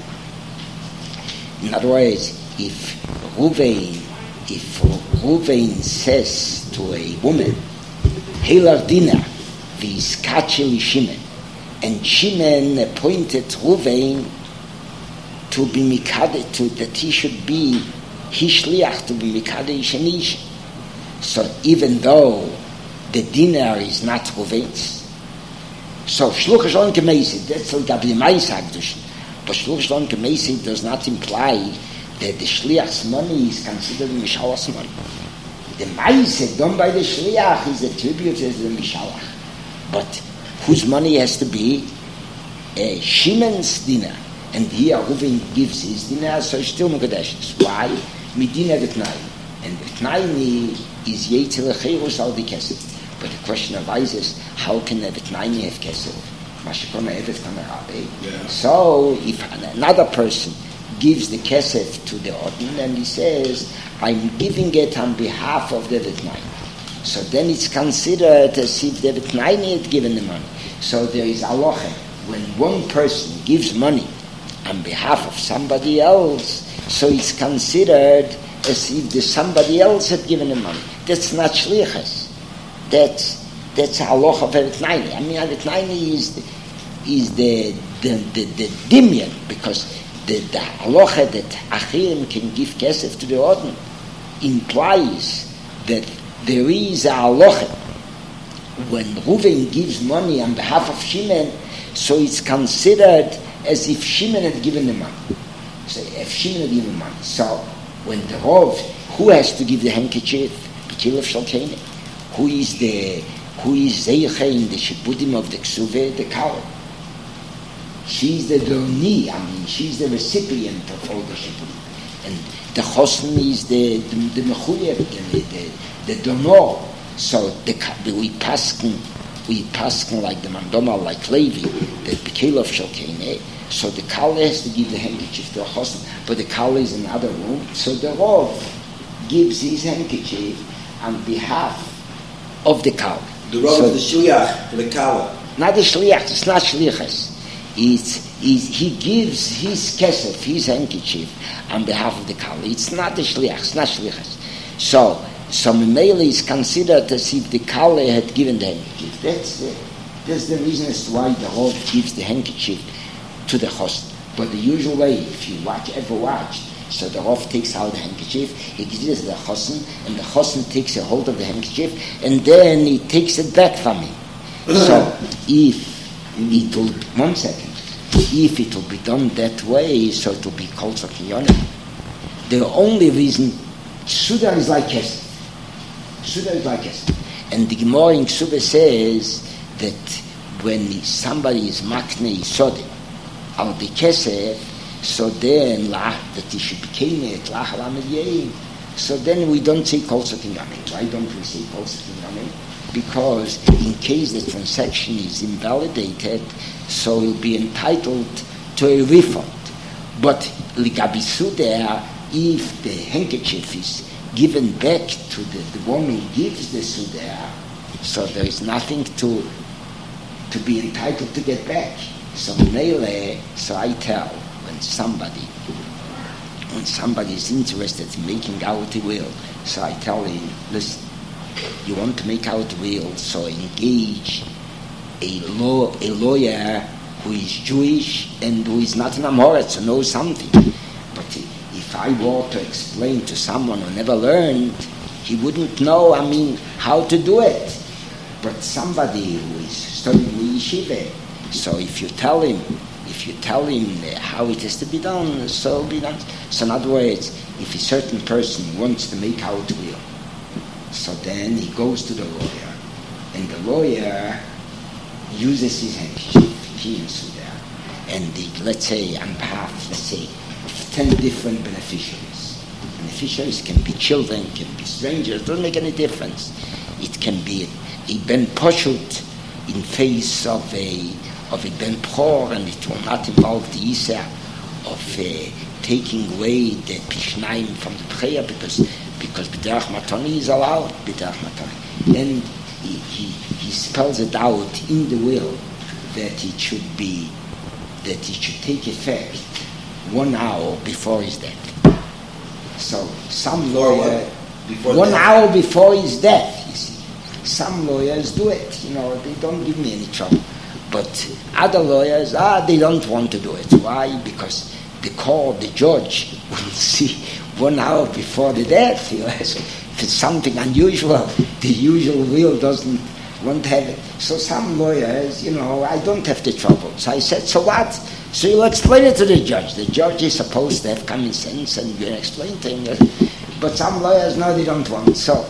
In other words, if Ruvain, if Ruvain says to a woman, Heilar Dina, v'izkacheli Shimon, and Shimon appointed Ruvain to be mikade, to that he should be hishliach, to be mikade ishanish. So even though the dinar is not Ruvain's, so shluch shlon kemeisi, that's like the Meis Hagdushin. But shluch shlon kemeisi does not imply that the shliach's money is considered mishalach's money. The Meis done by the shliach is attributed to the mishalach. But whose money has to be? Uh, Shimon's dinar. And here Reuven gives his dinar, so it's still Mekadesh. Why? Medina v'tnai. And v'tnai is Yetzel Echirus al the Kesef. But the question arises, how can a v'tnai have Kesef? So if another person gives the Kesef to the Odin and he says, I'm giving it on behalf of the v'tnai. So then it's considered as if the v'tnai had given the money. So there is halacha. When one person gives money on behalf of somebody else, so it's considered as if the somebody else had given the money. That's not shlichus. That's that's a halacha of Avitnaini. I mean, Avitnaini is the, is the the the, the dimyan, because the the halacha that achirim can give kesef to the Odin implies that there is a halacha when Reuven gives money on behalf of Shimon, so it's considered as if Shimon had given the money. So if Shimon had given the money, so when the Rov, who has to give the handkerchief? B'kil of Shalkene. Who is the who is Zeicha in the Shibudim of the Ksuve, the Kala? She's the donee, I mean, she's the recipient of all the shibud. And the chosn is the the, the mechuyev, the the, the donor. So the, the we pasken, we pasken like the mandoma, like Levi, the bekelov shalkene. So the kala has to give the handkerchief to the chosn, but the kala is in another room. So the rov gives his handkerchief on behalf of the kala. The rov so, is the shliach for the kala. Not the shliach. It's not shliachas. It's, it's, he gives his kesef, his handkerchief, on behalf of the kala. It's not the shliach, it's not shliachas. So, so Mimele is considered as if the kala had given the handkerchief. That's the, that's the reason as to why the Rav gives the handkerchief to the host. But the usual way, if you watch, ever watch, so the Rav takes out the handkerchief, he gives it to the chosn, and the chosn takes a hold of the handkerchief, and then he takes it back from him. So, if it will, one second, if it will be done that way, so it will be called Zakiyonim. The only reason, Suda is like Kesef. Suda is like Kesef. And the Gemara in Ksuba says that when somebody is Makne Yisodi, al the Kesef, so then, that he should become it, so then we don't say Kol Zakiyonim. Why don't we say Kol Zakiyonim? Because in case the transaction is invalidated, so he'll be entitled to a refund. But ligabi sudeh, if the handkerchief is given back to the, the one who gives the sudeh, so there is nothing to to be entitled to get back. So mele, so I tell when somebody when somebody is interested in making out a will, so I tell him, listen, you want to make out a will, so engage a law a lawyer who is Jewish and who is not an Amoritz, who knows something. But if I were to explain to someone who never learned, he wouldn't know, I mean, how to do it. But somebody who is studying the yeshiva, so if you tell him, if you tell him how it has to be done, so be done. So in other words, if a certain person wants to make out a will, so then he goes to the lawyer, and the lawyer uses his handkerchief, he and Suda, and the, let's say on behalf, let's say, ten different beneficiaries. Beneficiaries can be children, can be strangers, doesn't make any difference. It can be a ben poshut in face of a of a ben pror, and it will not involve the isa of uh, taking away the pishnaim from the prayer, because because b'derach matoni is allowed, b'derach matoni. And he, he, he spells it out in the will that it should be, that it should take effect one hour before his death. So some lawyer, before one death. hour before his death, you see. Some lawyers do it, you know, they don't give me any trouble. But other lawyers, ah, they don't want to do it. Why? Because the court, the judge will see one hour before the death. You know, if it's something unusual, the usual will doesn't won't have it. So some lawyers, you know, I don't have the trouble. So I said, so what? So you'll explain it to the judge. The judge is supposed to have common sense, and you explain to him. But some lawyers, no, they don't want. So,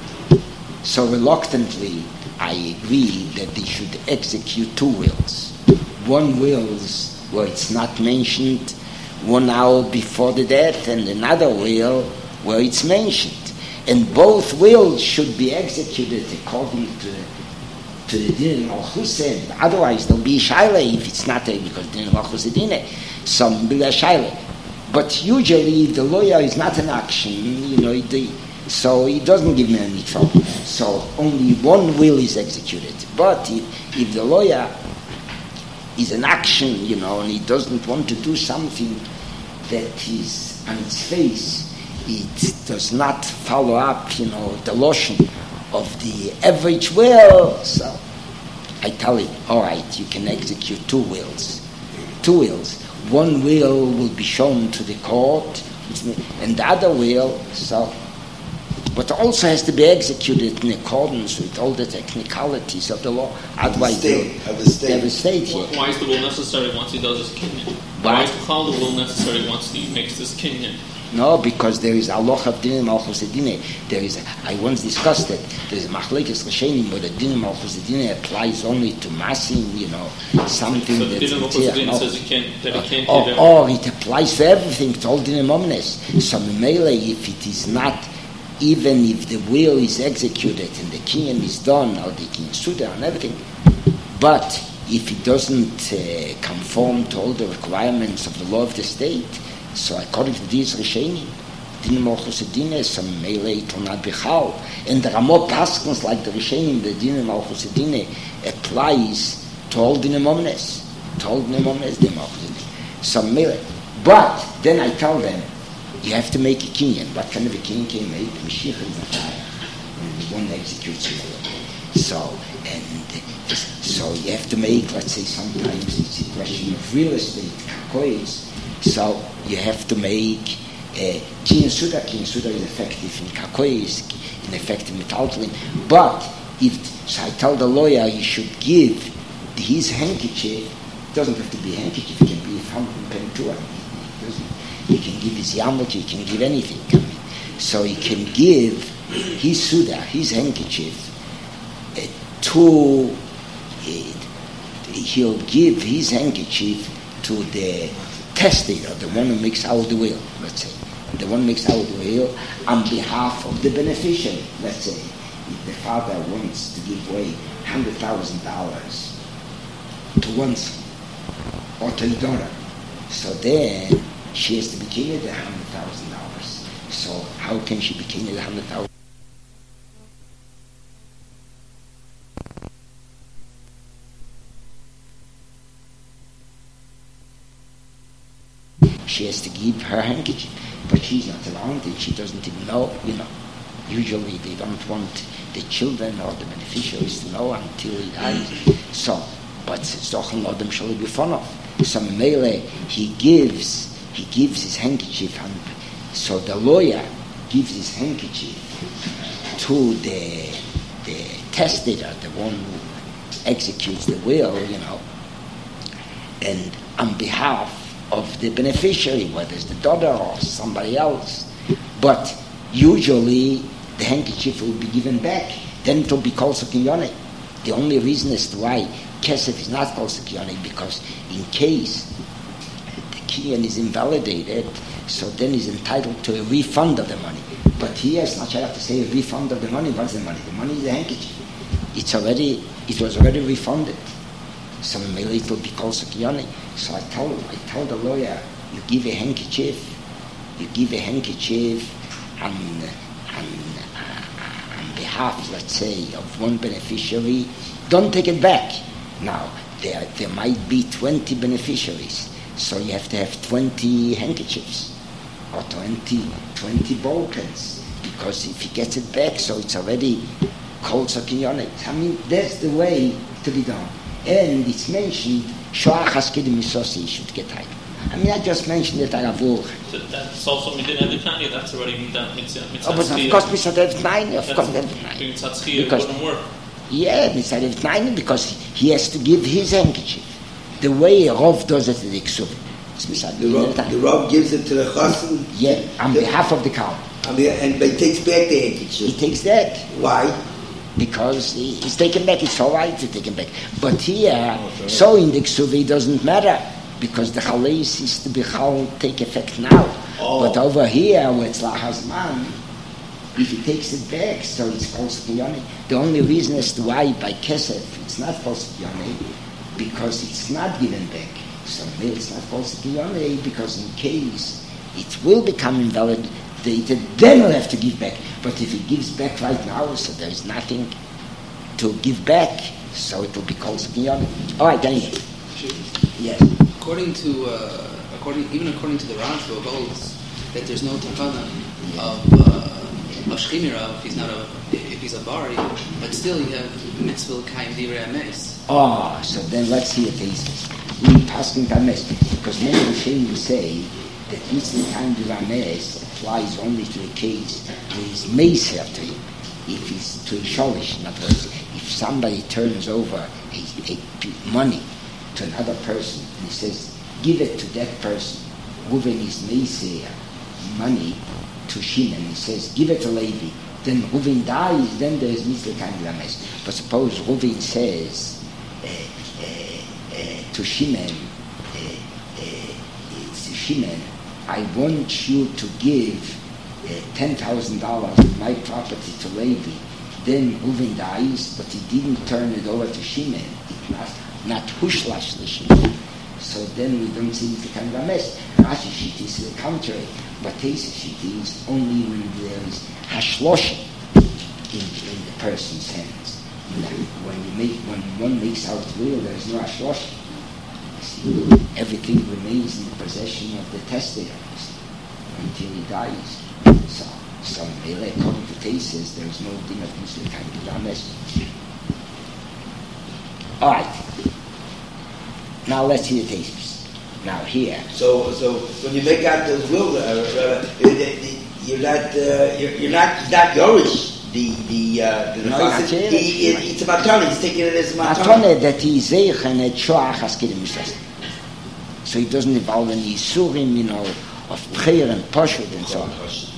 so reluctantly, I agree that they should execute two wills. One will where it's not mentioned one hour before the death, and another will where it's mentioned. And both wills should be executed according to to the din of Malchus. Otherwise, there'll be a shaila if it's not a, because din of Malchus din, some will be a shaila. But usually, the lawyer is not an action, you know, the, so he doesn't give me any trouble. So only one will is executed. But if, if the lawyer is an action, you know, and he doesn't want to do something that is on its face, it does not follow up, you know, the lotion of the average will. So I tell him, all right, you can execute two wills. Two wills. One will will be shown to the court, and the other will, so, but also has to be executed in accordance with all the technicalities of the law. Otherwise, state, of the state. Devastate Why, why is the will necessary once he does his kinyan? Why is the call the will necessary once he makes this kinyan? No, because there is a loch of dinim malchus edine. There is, a, I once discussed it. There is a machlekes l'shenim, but the dinim malchus edine applies only to masim, you know, something So that's the dinim malchus edine says he can't, that he can't or, give or it applies to everything. It's all dinim omnes. So mele, if it is not, even if the will is executed and the kinyan is done, or the kinyan suda and everything, but if it doesn't uh, conform to all the requirements of the law of the state, so according to these Rishonim, Din Malchus Edine, some Mele it will not be Chal. And there are more paskins like the Rishonim, the Din Malchus Edine applies to all Din Omnes. To all Din Omnes, Din Malchus Edine. Some Mele. But then I tell them, you have to make a kinyan. What kind of a kinyan can you make? Mashiach is not fire. One executes it. So, and so you have to make, let's say sometimes it's a question of real estate, kakois. So you have to make kinyan suda. Kinyan suda is effective in kakois, ineffective in metaltlin. But if, so I tell the lawyer he should give his handkerchief. It doesn't have to be a handkerchief, it can be a fountain pen too. He can give his yarmulke, he can give anything. I mean, so he can give his suda, his handkerchief, uh, to, uh, he'll give his handkerchief to the testator, the one who makes out the will, let's say. The one who makes out the will on behalf of the beneficiary, let's say. If the father wants to give away one hundred thousand dollars to one son, or to his daughter, so then she has to be keened at one hundred thousand dollars. So how can she be keened at one hundred thousand dollars? She has to give her handkerchief, but she's not around and she doesn't even know, you know. Usually they don't want the children or the beneficiaries to know until he dies. So, but it's doch an Adam shall be fun of. So Mele, he gives, he gives his handkerchief, and so the lawyer gives his handkerchief to the the testator, the one who executes the will, you know, and on behalf of the beneficiary, whether it's the daughter or somebody else. But usually the handkerchief will be given back. Then it will be called Sakinyone. The only reason as to why Kesef is not called Sakinyone, because in case the Kinyan is invalidated, so then he's entitled to a refund of the money. But here it's not sure to say a refund of the money. What's the money? The money is the handkerchief. It's already, it was already refunded. So maybe it will be called Sakinyone. So I told I told the lawyer, you give a handkerchief, you give a handkerchief on, on, uh, on behalf, let's say, of one beneficiary, don't take it back. Now, there there might be twenty beneficiaries, so you have to have twenty handkerchiefs, or twenty, twenty ball pens, because if he gets it back, so it's already called Sakinyone. I mean, that's the way to be done. And it's mentioned, Shoach Haskidim Misosi should get tied. I mean, I just mentioned it, Aravur. So that's also Midin Edikani, that's already Mitzvah Mitzvah. Oh, but of course, Mitzvah nine, of course, nine. Because it wouldn't work. Yeah, Mitzvah nine, because he has to give his handkerchief. The way Rav does it in the Ksub. The Rav, the Rav gives it to the Chassan? Yeah, on the, behalf of the cow. And he takes back the handkerchief. He takes that. Why? Because he's taken back, it's all right to take him back. But here, okay. So in the Ksuvi doesn't matter, because the Chalais is to be Chal, take effect now. Oh. But over here, where it's Lahazman, if he takes it back, so it's called Sakinyone. The only reason as to why by Kesef it's not called Sakinyone, because it's not given back. So it's not called Sakinyone, because in case it will become invalid, then he'll have to give back. But if he gives back right now, so there is nothing to give back, so it will be called Sakinyone. All right, anyway. Yes. According to, uh, according even according to the Rashba, holds that there's no takana of uh, of shchimira if he's not a if he's a bari, but still you have mitzvah kaim divrei ames. Oh, so then let's see what he says. We passing ames because many Rishonim say that mitzvah kaim divrei ames applies only to the case where he's meiser to him. If he's to a sholish, in other words, if somebody turns over a, a money to another person and he says, give it to that person, Ruven is meiser, money to Shimon. He says, give it to Levi. Then Reuven dies, then there is Mizle Kain Lames. But suppose Reuven says uh, uh, uh, to Shimon, uh, uh, it's Shimon, I want you to give uh, ten thousand dollars of my property to Levi. Then Reuven dies, but he didn't turn it over to Shimon. It was not Hushlash Shimon. So then we don't see the kind of a mess. Rashi Shit is the contrary, but Tesa Shit is only when there is Hashloshim in, in the person's hands. When you make, when one makes out will, there is no Hashloshim. Everything remains in the possession of the testator until he dies. So, so Mele, according to Tesa, there is no din of Muslim kind of a mess. All right. Now let's hear the tastes. Now here. So, so when you make out those will, uh, uh, you're not, uh, you're, you're not, he's not Yorish. The the uh, the, No, the, it's the, a- the it, it's a matana. He's taking it as a matana. Matone that he is zeich and et shoach has kidding himself. So he doesn't involve any surim, you know, of prayer and pashut and so on.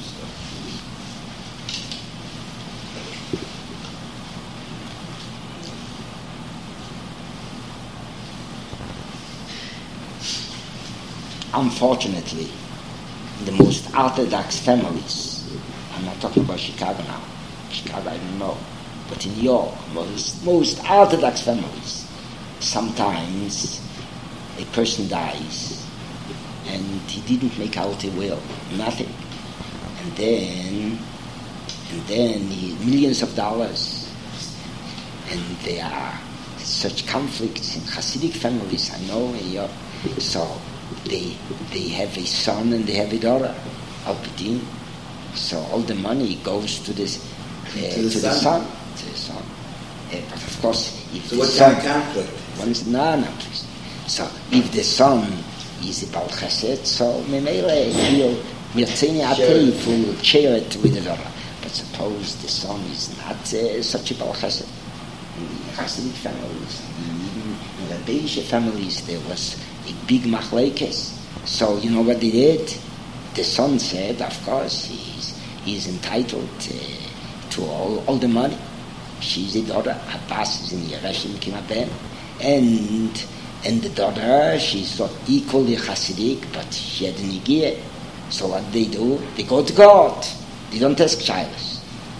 Unfortunately, in the most orthodox families, I'm not talking about Chicago now, Chicago I don't know, but in New York, most, most orthodox families, sometimes a person dies and he didn't make out a will, nothing. And then, and then he, millions of dollars, and there are such conflicts in Hasidic families, I know, in New York. So they they have a son and they have a daughter, Alpitin. So all the money goes to this uh, To the to the son. son, to the son. Uh, but of course, if So the what son, kind of conflict? one is no, no, please. So if the son is a Baal Chesed, so Memele he'll Mirtzeni Atei will share it with the daughter. But suppose the son is not uh, such a Baal Chesed. In Hasidic families, even in Rebbeische families, there was a big machlekes. So you know what they did? The son said, of course, he's he's entitled uh, to all, all the money. She's the daughter. Abbas is in Yereshim Kimaben, and and the daughter, she's not equally Hasidic, but she had an igiyah. So what they do? They go to God. They don't ask shilas.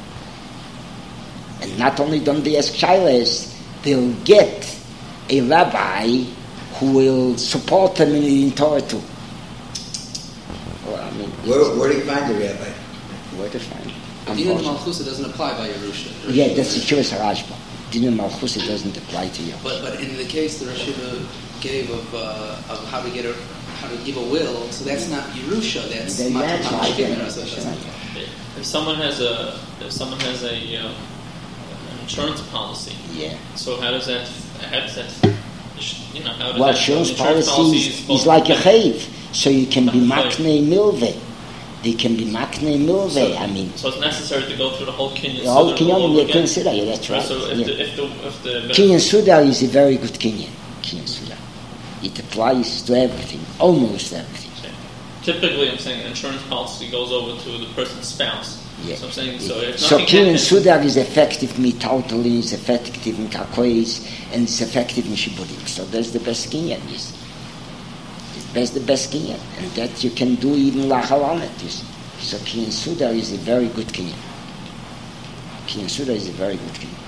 And not only don't they ask shilas, they'll get a rabbi who will support them in the Torah too. Well, I mean, Where, where do you find the rabbi? where to find? Din Unfortunately. Malchusa doesn't apply by Yerusha. Yeah, that's the Shuvas Harashba. Din Malchus, it doesn't apply to you. But but in the case the Rashiva gave of uh, of how to get a how to give a will, so that's not Yerusha. That's Then that's Matan right, Shemira, yeah. so it doesn't- If someone has a if someone has a uh, an insurance policy, Yeah. so how does that how does that you know how does Well, that insurance insurance policy is, supposed is to like a benefit- chayv, so you can be Like a maknei milve. They can be maknei milve. So- I mean, So it's necessary to go through the whole Kenyan the whole Suda all kinyan over you again? consider. Yeah, that's right. So if Yeah. the if the if the Kinyan Suda is a very good kinyan. Kinyan Suda. It applies to everything, almost everything. typically I'm saying insurance policy goes over to the person's spouse. Yeah. So I'm saying so if So nothing Kinyan happens, Suda is effective totally, is effective in kakois, and it's effective in shiburim. So that's the best kinyan. Yes. That's the best kinyan, and that you can do even lachalanet. Yes. So Kinyan Suda is a very good kinyan. Kinyan Suda is a very good kinyan.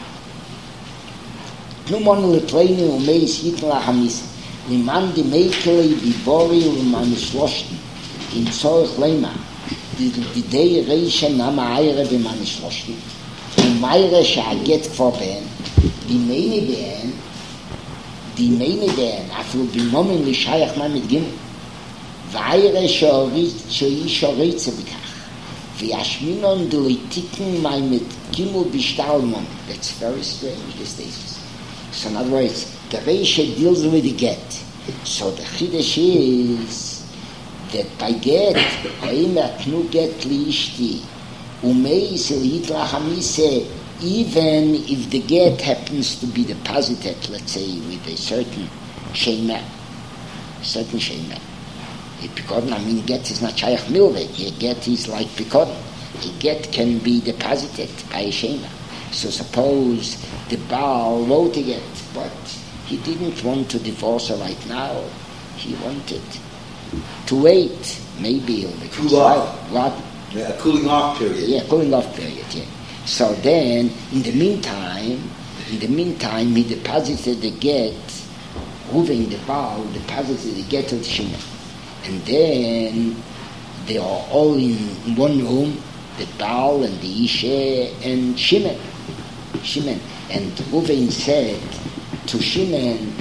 Nu mon le pleine u meis hitla hamis. Liman di meikele bibori u man schlosten. In zorch lema. Die die dei reische nama eire be man schlosten. Und meire schaget vorben. Die meine ben. Die meine ben. Afro bi momen li shayach ma mit gim. Vaire shorit shoi shorit bekach. Vi ashminon dolitiken mai mit gimu bistalmon. That's very strange these days. So in other words, the Reisha deals with the get. So the Chiddush is that by get, Ha'ima tnu get liishti, umeis el hitla hamise, even if the get happens to be deposited, let's say, with a certain shema, certain shema. Because, I mean, get is not shaykh milveh. A get is like picodon. A get can be deposited by a shema. So suppose the Baal wrote a get, but he didn't want to divorce her right now. He wanted to wait. Maybe he'll be Cool off. What? Yeah, a cooling off period. Yeah, cooling off period, yeah. So then, in the meantime, in the meantime, he deposited the get, moving the Baal, deposited the get of Shimon. And then, they are all in one room, the Baal and the Isha and Shimon. Shimon. And Reuven said to Shimon,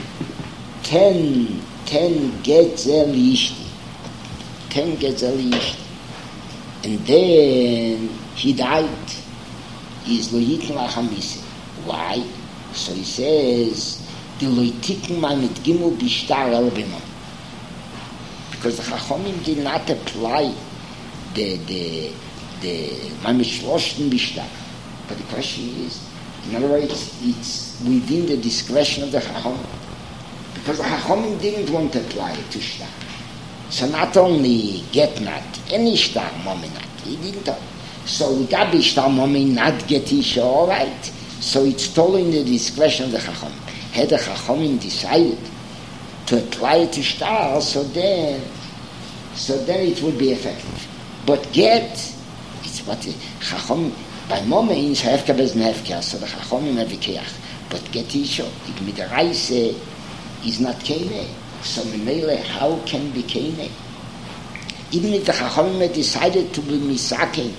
ten, ten getzel ishti. Ten getzel ishti. And then he died. He's lo yitn lachamisi. Why? So he says, the lo yitikin ma mit gimel bishtar el bimon. Because the Chachomim did not apply the the the mamishloshten bishtar. But the question is, in other words, it's within the discretion of the Chachomim. Because the Chachomim didn't want to apply it to shtar. So not only get not, any shtar momi not. He didn't. So gabi shtar momi not get isha, all right. So it's totally in the discretion of the Chachomim. Had the Chachomim decided to apply it to shtar, so then, so then it would be effective. But get, it's what the Chachomim, by momi is hefka bez nefka, so the Chachomim have a keach. But get isha, it midaraise is not kene. So Menele, how can be kene? Even if the Chachamim had decided to be misaking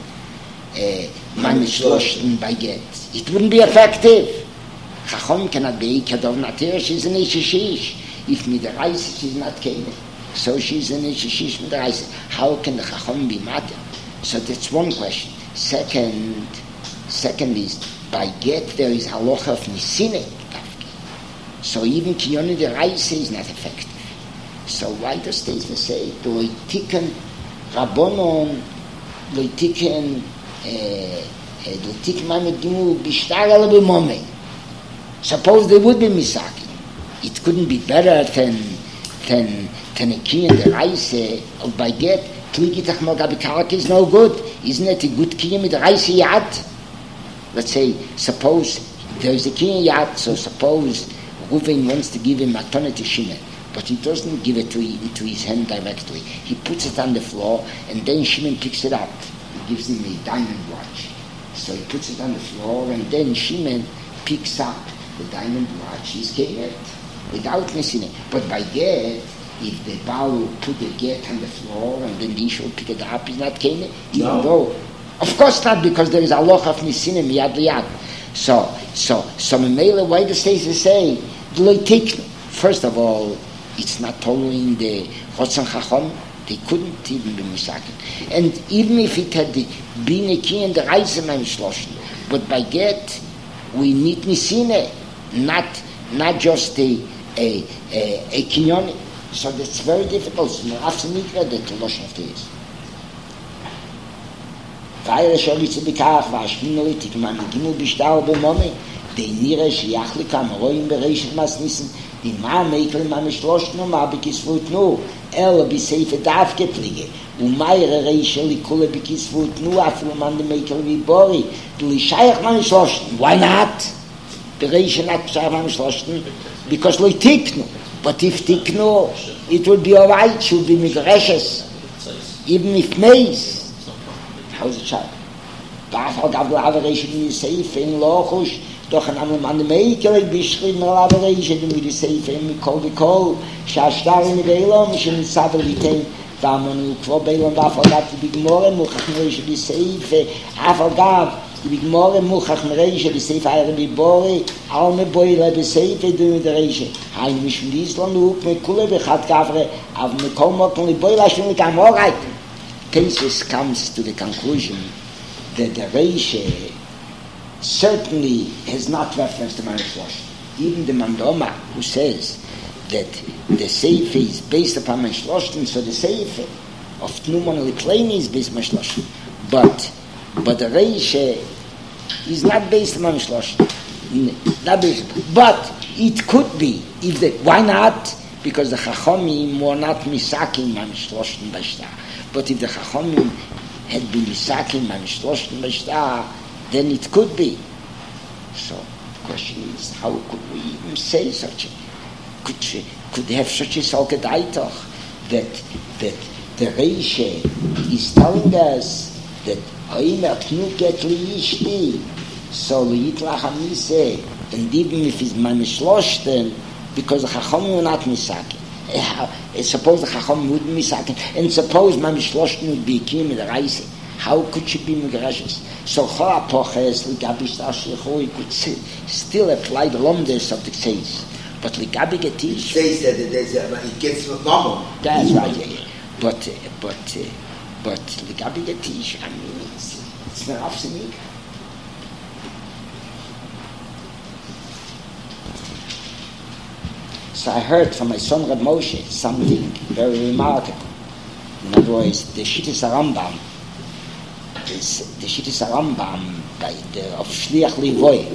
manishloshten by get, it wouldn't be effective. Chachamim cannot be kadov natir. She's an ishishish. If midaraisa she's not kene, so she's an ishishish midaraisa. How can the Chachamim be matter? So that's one question. Second, second is by get there is halacha of nisine. So even Kiyoni the Raisa is not effective. So why does they say Loitiken Rabbonon Loitiken Loitiken Mamed Gimu Bishtar Ala B'Momei? Suppose they would be Misakin. It couldn't be better than than than a Kiyoni the Raisa of by get Kligitach Mogabi Karak is no good. Isn't it a good Kiyoni the Raisa Yad? Let's say suppose there is a Kiyoni Yad, so suppose Reuven wants to give him matana to Shimon, but he doesn't give it to into his hand directly. He puts it on the floor, and then Shimon picks it up. He gives him a diamond watch. So he puts it on the floor, and then Shimon picks up the diamond watch. He's get without missing it. But by get, if the Baal will put the get on the floor, and then the Isha will pick it up, he's not kene. Even No. though, of course not, because there is a loch of nisinim yad liyad. So, so, so Memele, why the States say? First of all, it's not totally in the Chotzon Chachom. They couldn't even be misaken. And even if it had been a key in the Reisemann Schlossen, but by get, we need Nisine, not not just a a a, a kinyon. So that's very difficult. So absolutely the Toloshon of this. Weil es schon ist bekach war schwinderig, man gimu bistau be momme. Die nire shiachli kam roim bereich mas nissen die ma mekel man schloss no ma bikis wut no el bi seife darf gepflege und meire reicheli kule bikis wut no af man de mekel wie bori du shaykh man schloss why not bereich not shaykh man schloss because like tikno but if tikno it would be alright, should be migreshes even if maze. How's it child? Dafür gab der Average in die Safe in Lochus, doch ein anderer Mann Maker beschrieben der Average in die Safe in Kolbekol, Schastar in Belom, in Sabeliten, da man vor Belom dafür gab die Bigmore Muchachmerische die Safe, dafür gab die Bigmore Muchachmerische die Safe eine Bibore, alle Boile die Safe durch der Reise. Ein mich in Island und mit Kulebe hat gavre, auf mit Komot und die Boile schon mit am Morgen. Tesis comes to the conclusion that the Reishe certainly has not reference to Manishlosh. Even the Mandoma, who says that the Seife is based upon Manishlosh, so the Seife of Tnuman Likleni is based on Manishlosh. But, but the Reishe is not based on Manishlosh. Not based, but it could be. If the, why not? because the Chachomim were not misakim man shloshten b'shtar. But if the Chachomim had been misakim man shloshten b'shtar, then it could be. So the question is, how could we even say such a, could, could they have such a salkedaitoch that, that the Reishe is telling us that Oimer Knu get li ishti, so li yitlach hamise, and even if it's man shloshten, because the Chacham were not misakin. Uh, suppose the Chacham would be misakin, and suppose man shloshten would be kim in the Reise. How could she be megarashes? So chol apoches ligabi shtar could still apply the lomdes of the Ktseis, but ligabi getish. It says that there's a, it gets normal. That's right. Yeah, yeah. But uh, but uh, but ligabi getish. I mean, it's it's not absolute. So I heard from my son Reb Moshe something very remarkable. In other words, the Shittis Rambam, is the Shittis Rambam by the of Shliach Livoy.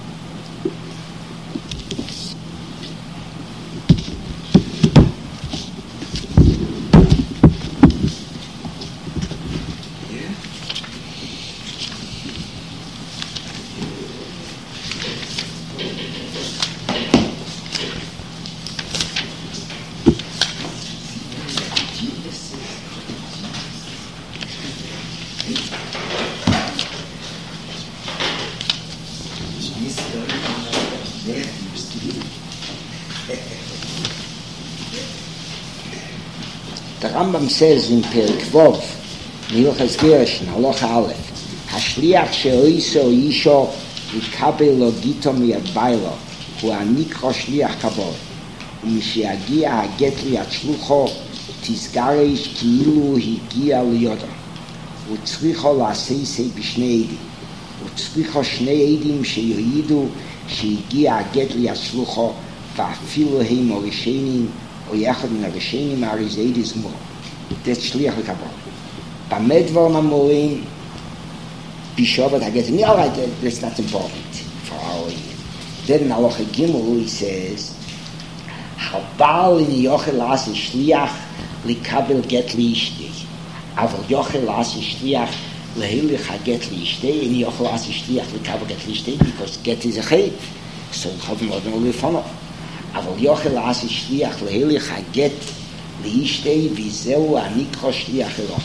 The Rambam says in Perik Vov, Milchas Gershon, Halacha Aleph, Hashliach she'oiso isho yikabel lo gito miyad bailo, hu anikro shliach kabol, umishiagia haget liyad shlucho, tizgareish ki'ilu higia liyodo, utzricho la'aseisei b'shnei edim, utzricho shnei edim sheyoyidu שהגיע הגט לישלוחו ואפילו הם הראשונים או יחד מן הראשונים הריזי דזמור. זה שליח לקבל. במה דברים אמורים בישובת הגט? All right, that's not important for our year. Then in Halacha Gimel he says, הבעל אין יוכל לעשות שליח לקבל גט לאשתי. אבל יוכל לעשות שליח להילך הגט לאשתי, אין יוכל לעשות שליח לקבל גט לאשתי, because גט is a chayv. So in Chavim Odom לפניו. אבל יוכל לעשות שליח להילך הגט לאשתי, וזהו הנקרא שליח אלוהים.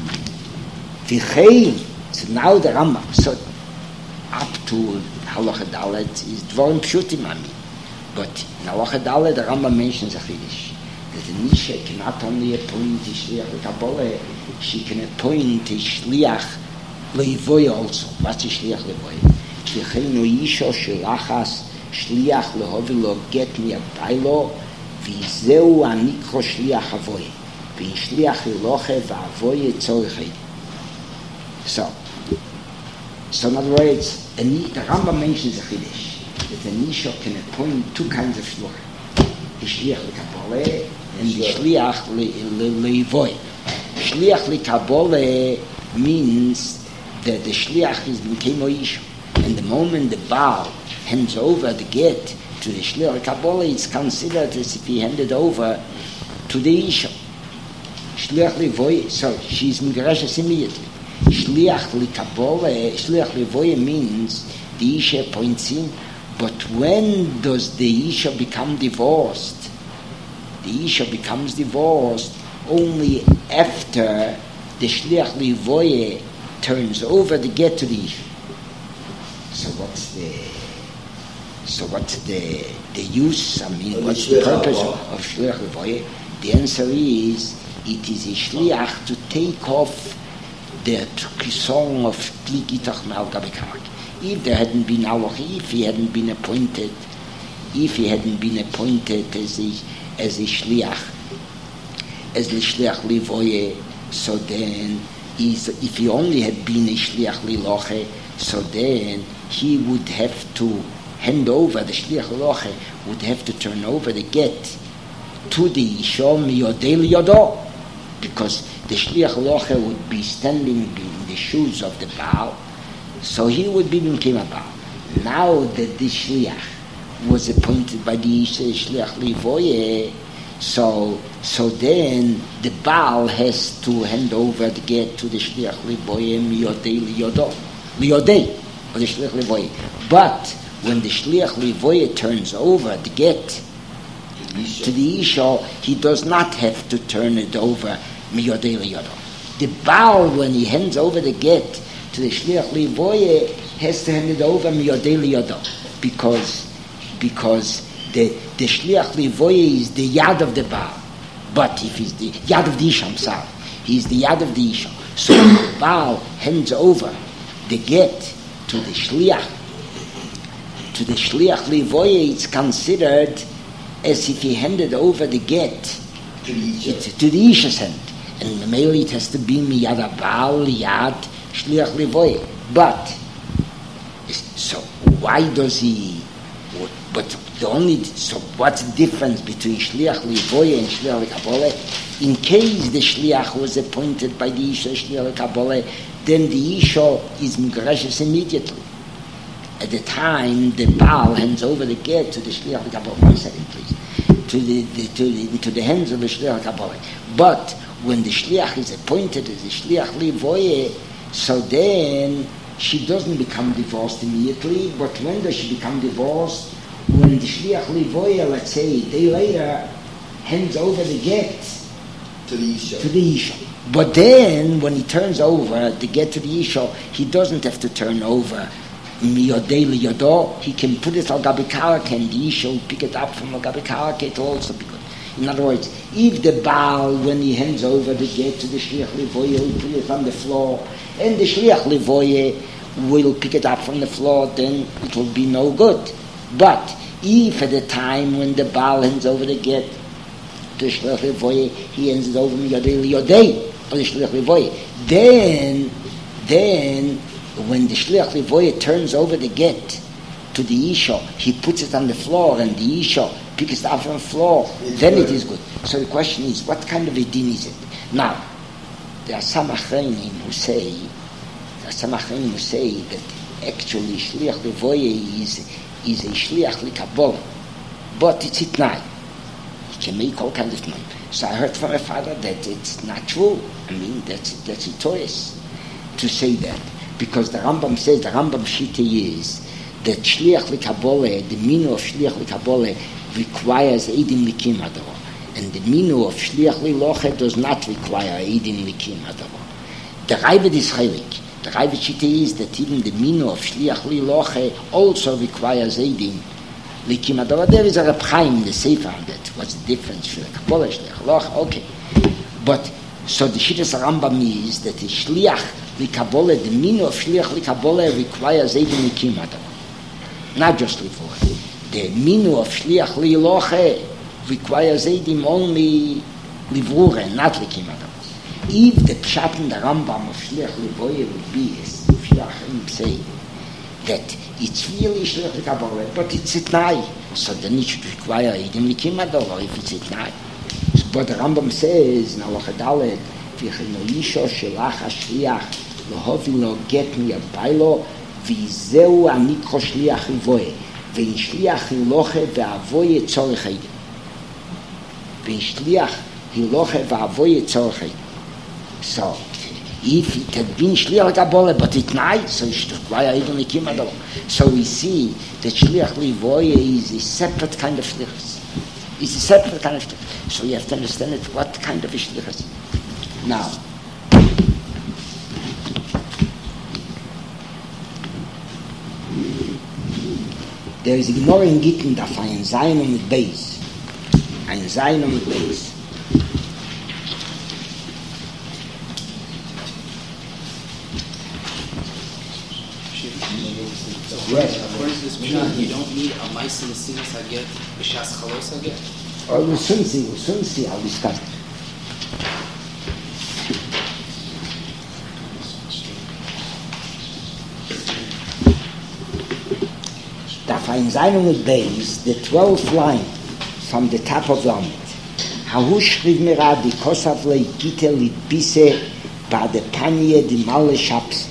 וכן, so now the Rambam, so up to Halacha Dalet is dvorim pshutim ami. But in Halacha Dalet, the Rambam mentions a chiddush, that the Nisha cannot only appoint a shliach l'Kabbalah, she can appoint a shliach le'ivoy also. What's a shliach le'ivoy? V'cheinu yisho shelachas shliach lehovi lo get mi'abaylo, v'zeu anikro shliach avoy, v'shliach eloche v'avoy etzorechei. So, so in other words, the Rambam mentions a chiddush, that the Nisha can appoint two kinds of shliach. The shliach l'Kabbalah and the shliach le'ivoy. Shliach l'Kabbalah means that the shliach is became Oisha. And the moment the Baal hands over the get to the shliach l'Kabbalah, it's considered as if he handed over to the Isha. Shliach le'ivoy, so she's megarashes immediately. Shliach l'Kabbalah, shliach le'ivoy means the Isha appoints him, but when does the Isha become divorced? The Isha becomes divorced only after the shliach le'ivoy turns over the get to the Isha. So what's the so what's the the use? I mean, what's the purpose of, of shliach le'ivoy? The answer is it is a shliach to take off the kisong of kligitach mal gabekak. If there hadn't been halacha, if he hadn't been appointed, if he hadn't been appointed as a as a shliach, as the shliach le'ivoy, so then is if he only had been a shliach le'iloche, so then he would have to hand over the shliach le'iloche, would have to turn over the get to the isha miyodei liyodo, because the shliach le'iloche would be standing in the shoes of the Baal, so he would be b'mkeim Baal. Now that the shliach was appointed by the isha shliach le'ivoy, So, so then the Baal has to hand over the get to the Shliach Livoye Miyodei Liyodo, Liyodei, or the Shliach Livoye. But when the Shliach Livoye turns over the get to the Isha, he does not have to turn it over Miyodei Liyodo. The Baal, when he hands over the get to the Shliach Livoye, has to hand it over Miyodei Liyodo, because because the the Shliach Livoye is the Yad of the Baal. But if he's the Yad of the Isha, I'm sorry, he's the Yad of the Isha. So the Baal hands over the get to the Shliach, to the Shliach Livoye, it's considered as if he handed over the get To the Isha. it's to the Isha's hand. And the male it has to be Miyad Baal, Yad, Shliach Livoye. But, so why does he, but the only, so what's the difference between Shliach Livoye and Shliach Kabbalah? In case the Shliach was appointed by the Isha Shliach Kabbalah, then the Isha is Migrashis immediately. At the time, the Baal hands over the get to the Shliach Kabbalah. One second, please. To the, the, to the, to the hands of the Shliach Kabbalah. But when the Shliach is appointed as the Shliach Livoye, so then she doesn't become divorced immediately. But when does she become divorced? When the Shliach Livoye, let's say a day later, hands over the get To the Isha. to the Isha. But then, when he turns over the get to the Isha, he doesn't have to turn over Miyodei Liyodo. He can put it al Gabi Karaka, and the Isha will pick it up from al Gabi Karaka. It will also be good. In other words, if the Baal, when he hands over the get to the Shliach Livoye, will put it on the floor, and the Shliach Livoye will pick it up from the floor, then it will be no good. But if at the time when the Baal hands over the get to the Shliach Livoye, he hands it over Miyodei Liyodei, or the Shliach Livoye, then, then, when the Shliach Livoye turns over the get to the Isha, he puts it on the floor, and the Isha picks it up from the floor, It's then good. it is good. So the question is, what kind of a din is it? Now, there are some Achreinim who say, there are some Achreinim who say that actually Shliach Livoye is, is a Shliach Likabol, but it's itnai. He can make all kinds of money. So I heard from my father that it's not true. I mean, that's, that's a choice to say that. Because the Rambam says, the Rambam Shita is that Shliach Likabole, the minu of Shliach Likabole requires Eidim Likim Adoro. And the minu of Shliach Liloche does not require Eidim Likim Adoro. The Raivad is Chaylik. The Raivad Shita is that even the minu of Shliach Liloche also requires Eidim Likim Adoro. There is a Reb Chaim, the Sefer on that. What's the difference? Shliach Kabole, Shliach Liloche, okay. But, so the Shittas Rambam is that the Shliach Likabole, the meaning of Shliach Likabole requires Eidim Likim Adoro. Not just Livoye. The meaning of Shliach Liloche requires Eidim only Livrure, not Likim Adoro. If the Pshat in the Rambam of Shliach Livoye would be, as Shliachim say, that it's really Shliach Likabole, but it's Itnai, so then it should require Eidim Likim Adoro if it's Itnai. But the Rambam says in Halacha Daled, V'cheno Isha shelach hashliach להוביל לו גט מיבאילו וזהו הניקרו שליח ליבואה ואין שליח הילוכה ואבויה צורך הידם ואין שליח הילוכה ואבויה צורך הידם. So if it had been shliach Kabbalah but it night, so it should require even Likim Adoro. So we see that shliach livoye is a separate kind of shlichus. It's a separate kind of shlichus. So you have to understand it, what kind of a shlichus. Now, there is a Gemara in Gittin Daf ein Zayin und mit Beis. Ein Zayin und mit Beis. Yes. According to this Mishnah, you don't need a mice in the sinus haget, b'shas chalos haget. Or we'll soon see, we'll soon see, I'll discuss it. Daf ein Zayin und mit Beis, the twelfth line from the top of the Amid. Hahu shriv mira di kosav leikite litbise ba'de panye di male shaps.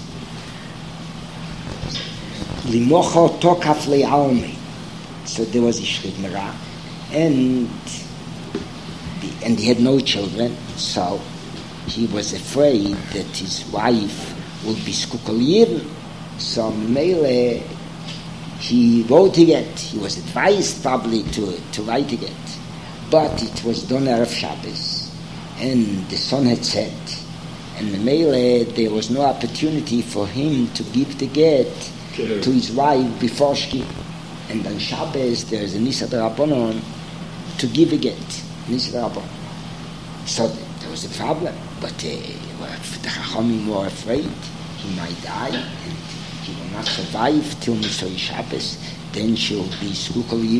Limocho tokaf le'almi. So there was a shriv mira, and and he had no children, so he was afraid that his wife would be skukoliyim. So Mele, he wrote again. He was advised probably to, to write again. But it was done Erev Shabbos, and the sun had set, and the Mele, there was no opportunity for him to give the get Sure. to his wife before Shki. And on Shabbos, there is a Nisa D'Rabbanon to give a get, Nisa D'Rabbanon. So there was a problem, but uh, the Chachamim were afraid he might die, and he will not survive till Mitzvah Shabbos, then she will be Skukoliyim.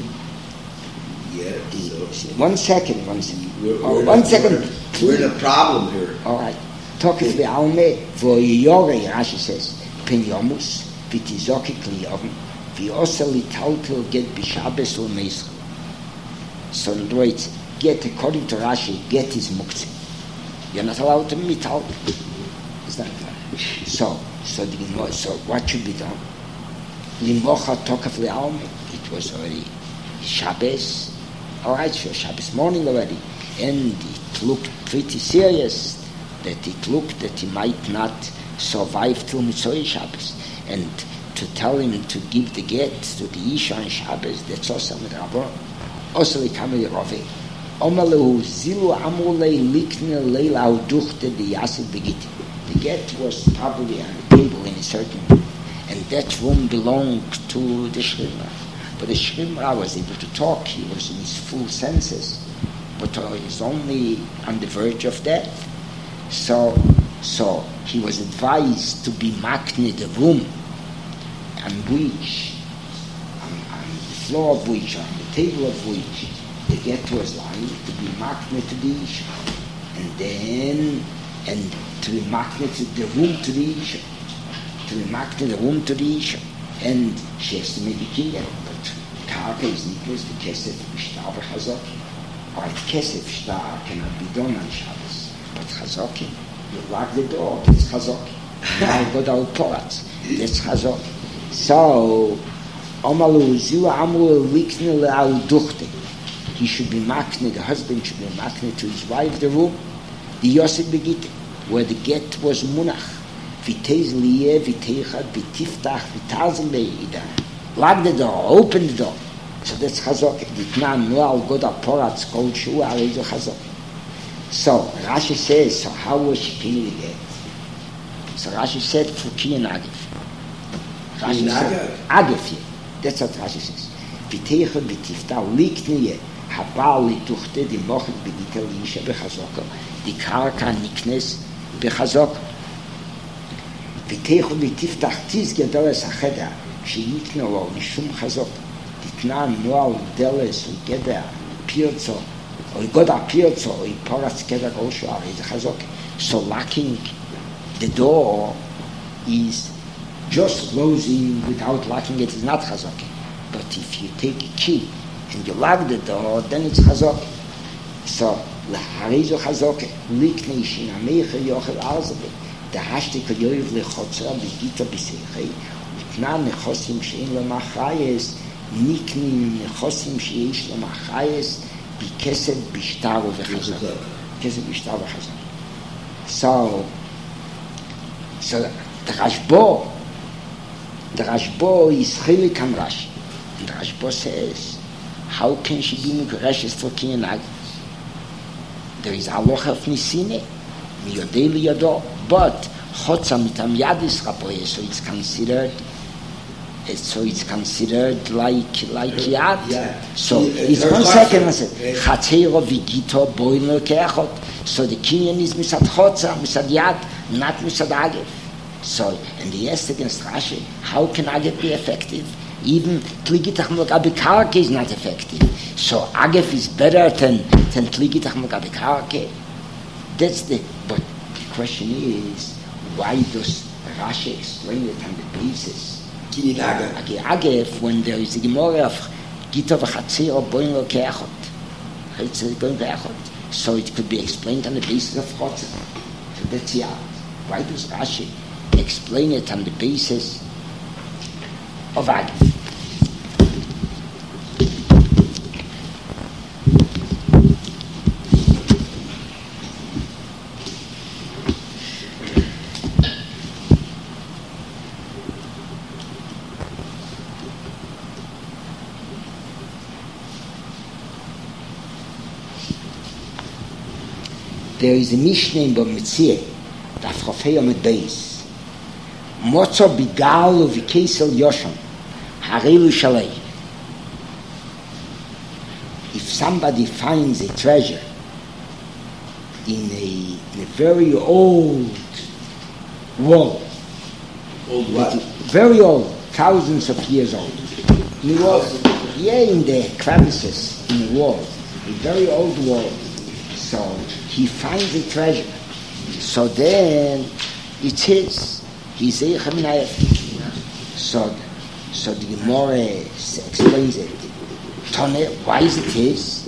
Yeah. So One second, one second. we're, Oh, we're one in a- second. We're in a problem here. All right. Tokef ve'alme v'yore, Rashi says, pen yomus v'tizokik liyovim v'osa litalpil get b'shabes u'meischa. So in other words, get, according to Rashi, get is muktzeh. You're not allowed to mital. Is that right? So, so, the, so what should be done? Limocha tokef ve'alme. It was already Shabbos. All right, sure, Shabbos morning already. And it looked pretty serious, that it looked that he might not survive till Mitzvah Shabbos. And to tell him to give the get to the Isha on Shabbos, that's also with Rabban. Also the Kamei Rove. Omalu zilu amulei likne leila uduchte the Yasid Begiti. The get was probably on the table in a certain room, and that room belonged to the Shrimra. But the Shrimra was able to talk, he was in his full senses, but he was only on the verge of death. So, so he was advised to be makne the room on which, on, on the floor of which, on the table of which the get was lying, to be makne to the Isha, and then, and to be makne to the room to the Isha, to be makne the room to the Isha, and she has to make a king. Karka is nickels, the kesef shtar v'chazoki. All right, kesef shtar cannot be done on Shabbos, but chazoki, you lock the door, that's chazoki. Now go down porats, that's chazoki. So, Omalu ziu amru likne le'al duchte. He should be makne, the husband should be makne to his wife, the room, the Yosef Begite, where the get was munach. Vitez liye, viteichad, vitiftach, vitazim be'ida. Lock the door, open the door. So that's chazok. Ditnan noal goda poratz kol shu areizu chazok. So Rashi says, so how was she pinning the get? So Rashi said for ki and agif. Rashi said agif. Yeah. That's what Rashi says. Viteichad vitifta likniye habal lituchte di mochet begita liisha bechazok. Di karka niknes bechazok. Viteichad vitiftach tiz gedoles acheda. שיקנו לו משום חזוק תתנן נועל דלס וגדע פירצו או גודע פירצו או פורץ גדע גולשו הרי זה חזוק. So locking the door is just closing without locking it is not chazok. But if you take a key and you lock the door, then it's chazok. So הרי זו חזוק לקני שינמייך יוכל ערזבי דהשתי כיוב לחוצה בגיטה בשיחי תנא נכוסים שאין לו מחייס, נקנים נכוסים שיש לו מחייס, בכסף בשטר ובחזק. כסף בשטר ובחזק. So, so the Rashbo, the Rashbo is chilik on Rashi. And the Rashbo says, how can she be migreshes for Kinyanag? There is aloha of Nisine, miyodei liyodo, but chotza mitam yadis raboye, so it's considered so it's considered like like yad. Yeah. So Yeah, it's her one question. second. I said chatzero vigito boino keachot. So the kinyan is misad chotza, misad yad, not misad agef. So and he asked against Rashi, how can agef be effective? Even tligitach mugabe karke is not effective. So agef is better than than tligitach mugabe karke. That's the. But the question is, why does Rashi explain it on the basis? Agef, when there is a Gemara of Gita v'chatzir or boin lo keachot, it's going keachot. So it could be explained on the basis of chotzer. So that's yeah. Why does Rashi explain it on the basis of Agef? there is a Mishnah in Bamitzir, the Afrofeya mit Beis. Motzo bigal uvikesel yoshon, harelu shalei. If somebody finds a treasure in a, in a very old wall, Old what? very old, thousands of years old, in the wall, yeah, in the crevices in the wall, a very old wall. So he finds a treasure. So then it's his. He's a So, so the Gemara explains it. Tone, why is it his?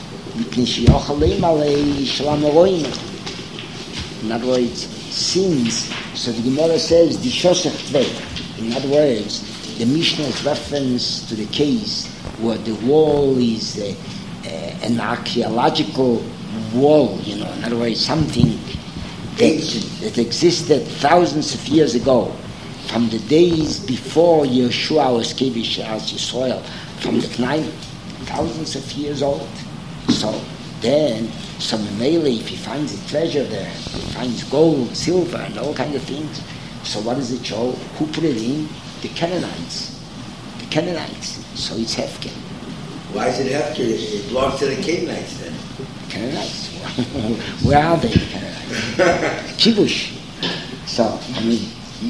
In other words, since, so the Gemara says, the Shosech Tvei. In other words, the Mishnah's reference to the case where the wall is uh, uh, an archaeological wall, you know, in other words, something that, that existed thousands of years ago, from the days before Yeshua was Kevish as Yisrael, from the Knaim, thousands of years old. So then, some Mele, if he finds a treasure there, he finds gold, silver, and all kinds of things. So what does it show? Who put it in? The Canaanites. The Canaanites. So it's Hefker. Why is it Hefker? It belongs to the Canaanites then. The Canaanites. Where are they, the Canaanites? Kibush. So, I mean,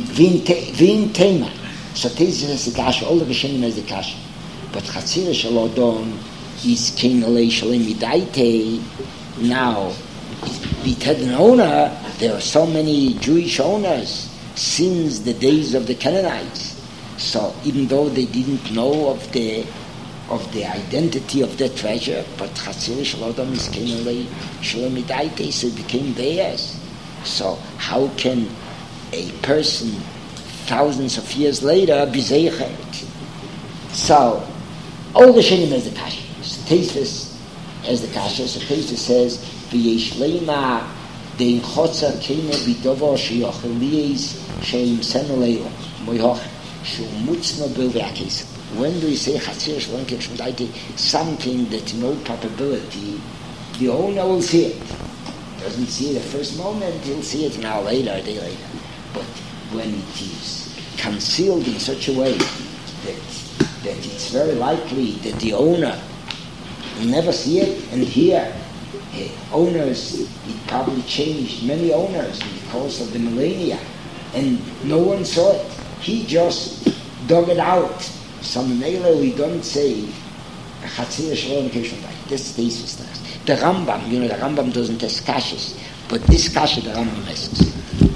Vin Tema. So this is the Kasha. All the Vishanim is the Kasha. But Chatzira Shalodom is King Alei Shalem Midaite. Now, it had an owner. There are so many Jewish owners since the days of the Canaanites. So even though they didn't know of the of the identity of the treasure, but Chatzir Shalodom is King Alei Shalem Midaite, so it became theirs. So how can a person thousands of years later be zeichet? So all the Shenim has the Kasha. Tesis as the Kasha. So Tesis says, "V'yesh leima dein chotzer kene bidovo sheyochel liyis sheim senolei moihoch shu mutzno bil v'akis." When do we say chatzir shalom k'shmdaiti, something that no probability, the owner will see it. Doesn't see it the first moment, he'll see it an hour later, a day later. But when it is concealed in such a way that that it's very likely that the owner will never see it, and here uh, owners, it probably changed many owners in the course of the millennia, and no one saw it. He just dug it out. Some Mele we don't say Chatzir Shalom Kishmai. This thesis does. The Rambam, you know, the Rambam doesn't test kashas, but this kasha the Rambam asks.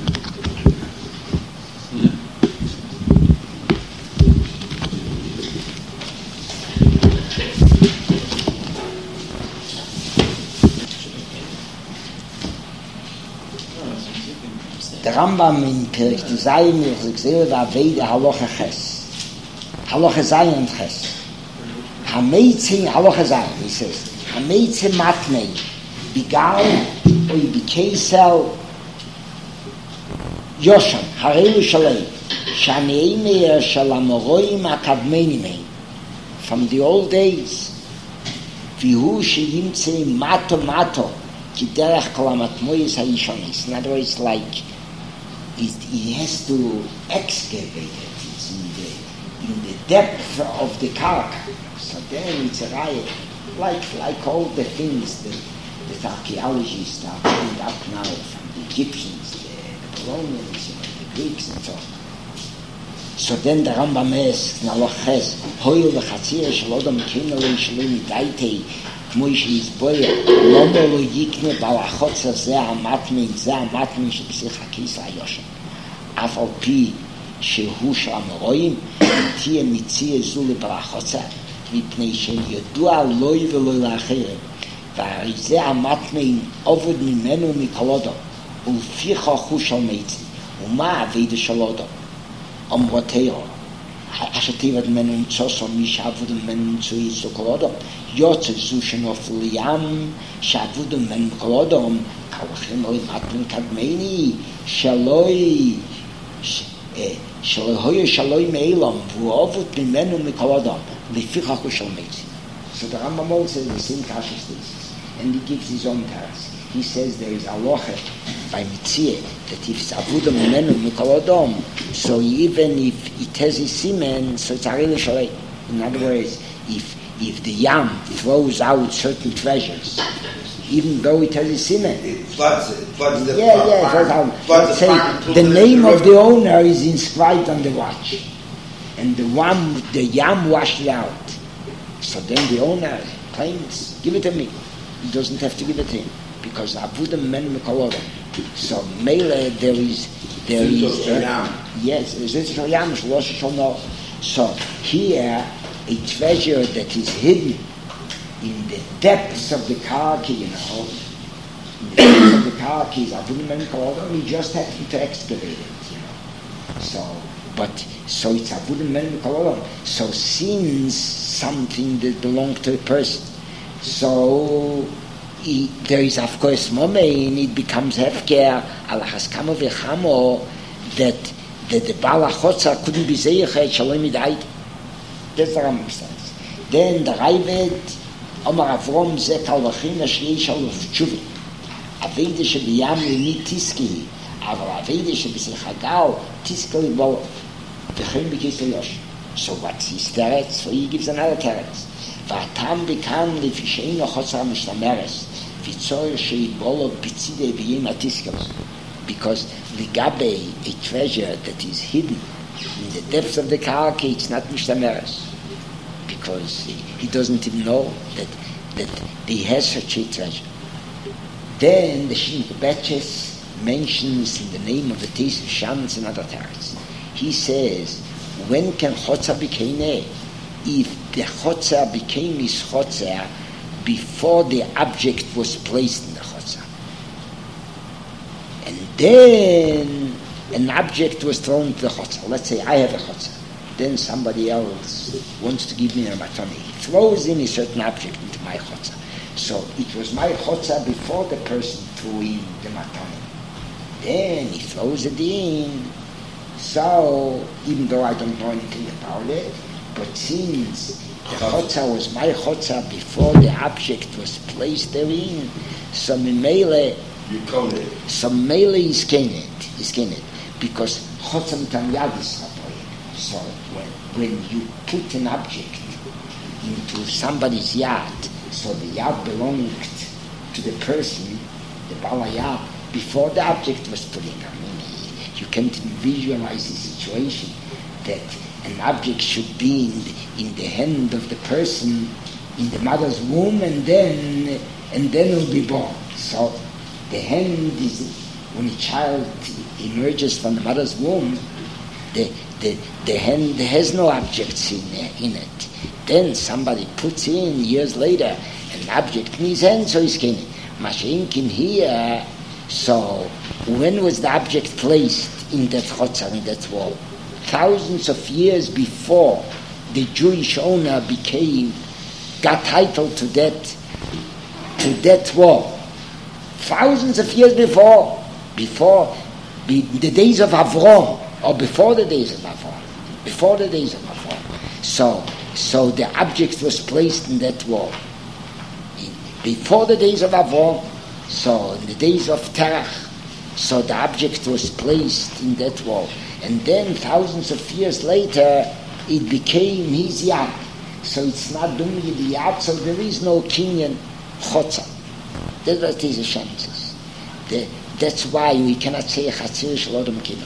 Der Rambam in Kirch Design, ich sehe, war beide Halacha Ches. Halacha Zayin and Ches. Hameizin Halacha Zayin, he says, Hameizin Matnei, Bigal, Oy Bikeisel, Yoshan, Harelu Shalei, Shanei Meir Shalamoroim Akadmeni Mei. From the old days, Vihu Sheyimtze Mato Mato, Kiderach Kolamatmoyes HaYishonis. In other words, like, It, he has to excavate it. It's in the, in the depth of the character. So then it's a riot. Like, like all the things that, that archaeologists are putting up now from the Egyptians, the, the Colonials, you know, the Greeks and so on. So then the Rambam asks, Naloches, Hoyo v'chatzir shalodam kinalei shalom daitei כמו שהסבויר, לא מולו יקנה בלחוץ הזה המתמין, זה המתמין שבשיח הכיס היושן. אף על פי שהוא של המרואים, תהיה מציע זו לבלחוצה, מפני שידוע לוי ולוי לאחרים. והרי זה המתמין עובד ממנו מקולודו, ולפיך הוא של מיצי. ומה עבד של אודו? אמרותיו. השתיבת ממנו מצוסו, מי שעבוד ממנו מצוי זו קולודו. יוצא זו שנופל לים, שעבוד ממנו קולודו, כלכם אוי מתמין קדמני, שלוי, שלוי שלוי מאילום, והוא עובד ממנו מקולודו, לפיך הוא של מיצי. So the Rambam also says the same Kasha states, and he gives his own task. he says there is a loche by Mitzvah that if it's Avuda Memenu Mikol Odom, so even if it has a semen, so it's a real shalei. In other words, if if the yam throws out certain treasures, even though it has a semen, It floods it. Floods the yeah, farm. yeah, it throws out. Floods the Say, farm and pulls the it into name of river. the owner is inscribed on the watch, and the one, the yam washed it out. So then the owner claims, give it to me. He doesn't have to give it to him because Avuda Men Mikolodom. So Mele there is there is Zitos Yam. yes, Zitos Yam Shlosh Shono. So here a treasure that is hidden in the depths of the Karki, you know, in the depths of the Karki is Avuda Men Mikolodom. He just happened to excavate it, you know. So, but so it's Avuda Men Mikolodom. So since something that belongs to a person, so he, there is of course momein, it becomes hefker al haskamo v'chamo that that the Baal HaChotzer couldn't be zeichet shalom idait. That's the Rambam says. Then the Ravid Omar Avrom zeh kal v'china shlei shalof tshuvi avede shebiyam lini tiski aval avede shebisichagal tiskali bo v'chein b'kisel yosh. So what's his teretz? So he gives another teretz. V'atam b'kan lefishein ochotzer mishtameres v'tzor sheibolo b'tzidei v'yim atiskelos. Because ligabe, a treasure that is hidden in the depths of the karki, it's not mishtameres. Because he, he doesn't even know that that he has such a treasure. Then the Shin Betches mentions in the name of the Teis of Shams and other teretz. He says, when can Chotzer became if the Chotzer became his Chotzer before the object was placed in the Chotzer. And then an object was thrown into the Chotzer. Let's say I have a Chotzer. Then somebody else wants to give me a matana. He throws in a certain object into my Chotzer. So it was my Chotzer before the person threw in the matana. Then he throws it in. So, even though I don't know anything about it, but since the chotzer was my chotzer before the object was placed therein, so Mimele, You code it. so Mele is kenet, is kenet, because chotzer mitam yad is chapoy. So when, when you put an object into somebody's yad, so the yad belonged to the person, the Baal Yad, before the object was put in. You can't visualize the situation that an object should be in the, in the hand of the person in the mother's womb, and then and then will be born. So the hand is when a child emerges from the mother's womb. The the the hand has no objects in in it. Then somebody puts in years later an object in his hand, so he's getting Mashinkin here. So when was the object placed in that chotzer, in that wall? Thousands of years before the Jewish owner became, got title to that, to that wall. Thousands of years before, before the, the days of Avram, or before the days of Avram, before the days of Avram. So, so the object was placed in that wall. In, before the days of Avram, so in the days of Terach, so the object was placed in that wall. And then thousands of years later, it became his yad. So it's not only the yad, so there is no kinyan chotzer. That's what Teis Hashem says. The, that's why we cannot say chatzir shel odom kino.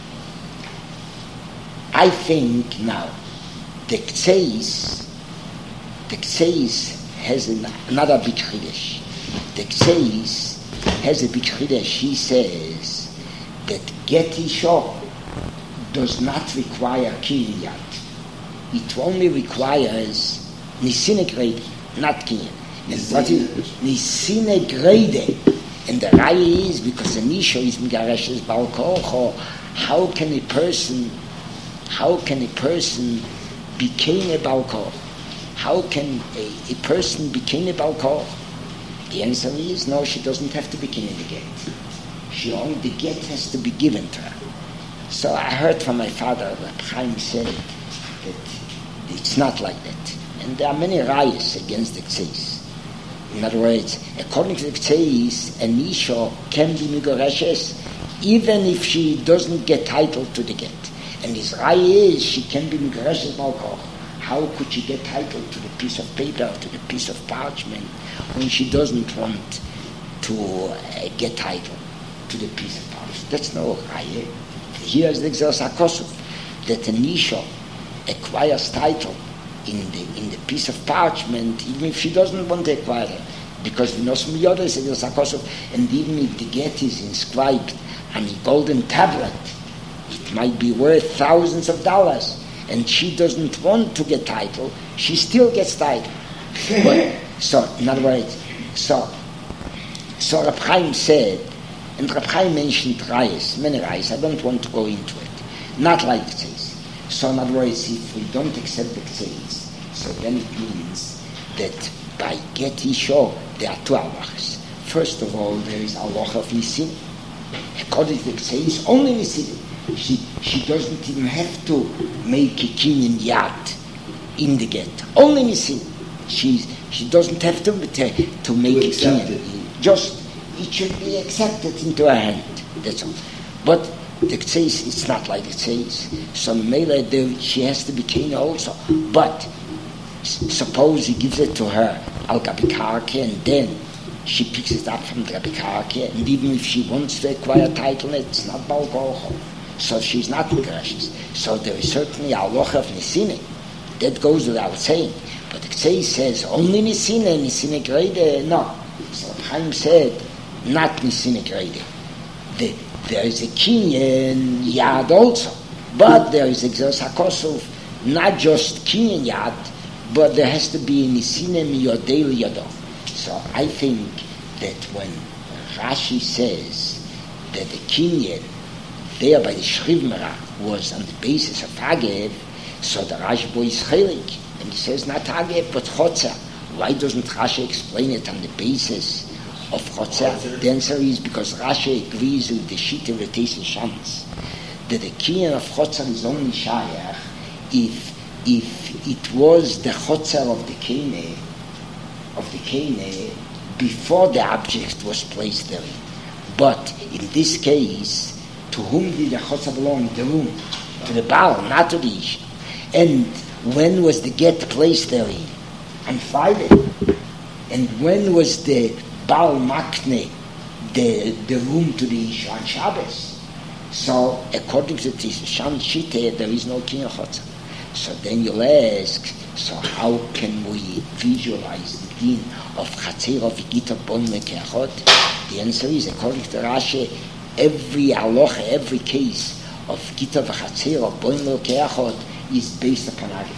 I think now, the Ktseis, the Ktseis has an, another big chiddush. The Ktseis has a big chiddush. He says that get isha does not require kinyan. It only requires nisine grade, not kinyan. Nisine grade. And the raya is because an isha is megaresh is Baal Kocho. How can a person, how can a person become a Baal Kocho? How can a, a person become a Baal Kocho? The answer is no, she doesn't have to begin in the get. She only, the get has to be given to her. So I heard from my father, Reb Chaim said that it's not like that. And there are many rayas against the Ktseis. In other words, according to the Ktseis, an Isha can be Migoreshes even if she doesn't get title to the get. And his Rai is she can be Migoreshes Balkoch. How could she get title to the piece of paper, to the piece of parchment, when she doesn't want to uh, get title to the piece of parchment? That's no Rai. Here's the Exos HaKosov, that an Isha acquires title in the in the piece of parchment, even if she doesn't want to acquire it, because the Nosm Yoda is Exos HaKosov, and even if the get is inscribed on a golden tablet, it might be worth thousands of dollars, and she doesn't want to get title, she still gets title. But, so, in other words, so, so Reb Chaim said, and Reb Chaim mentioned Reis, many Reis, I don't want to go into it, not like it says. So, in other words, if we don't accept the Ktseis, so then it means that by Get Isha, there are two halachas. First of all, there is halacha of Nisin. According to the Ktseis, only Nisin. She, she doesn't even have to make a kinyan yad in the get. Only Nisin. She, she doesn't have to, to, to make a kinyan. Just, it should be accepted into her hand. That's all. But the Ktseis, it's not like the Ktseis. So Mele, she has to be king also. But s- suppose he gives it to her al gabikarke, and then she picks it up from the gabikarke, and even if she wants to acquire a title, it's not balgocho. So she's not gracious. So there is certainly a halacha of nisine. That goes without saying. But the Ktseis says only nisine, nisine grede, no. So Chaim said not nisine grede. The There is a kinyan yad also, but there is Exos HaKosov, not just kinyan yad, but there has to be nisinem yodei liyodo. So I think that when Rashi says that the kinyan there by the Shrivmera was on the basis of Hagev, so the Rashi boy is chelik, and he says not Hagev but Chotzer. Why doesn't Rashi explain it on the basis of Chotzer? The answer is because Rashi agrees with the sheet of Retesin Shams that the kinyan of Chotzer is only Shayach if if it was the Chotzer of the Kene of the Kene before the object was placed therein. But in this case, to whom did the Chotzer belong? The room, to the Baal, not to the Ish. And when was the get placed therein? On Friday. And when was the Baal Makne, the, the room to the Isha on Shabbos? So, according to this Shan Shite, there is no Kinyan Chotzer. So then you'll ask, so how can we visualize the din of Chatzir of Gita Bon Lekeachot? The answer is, according to Rashi, every halacha, every case of Gita v'Chatzir of Bon Lekeachot is based upon Agif,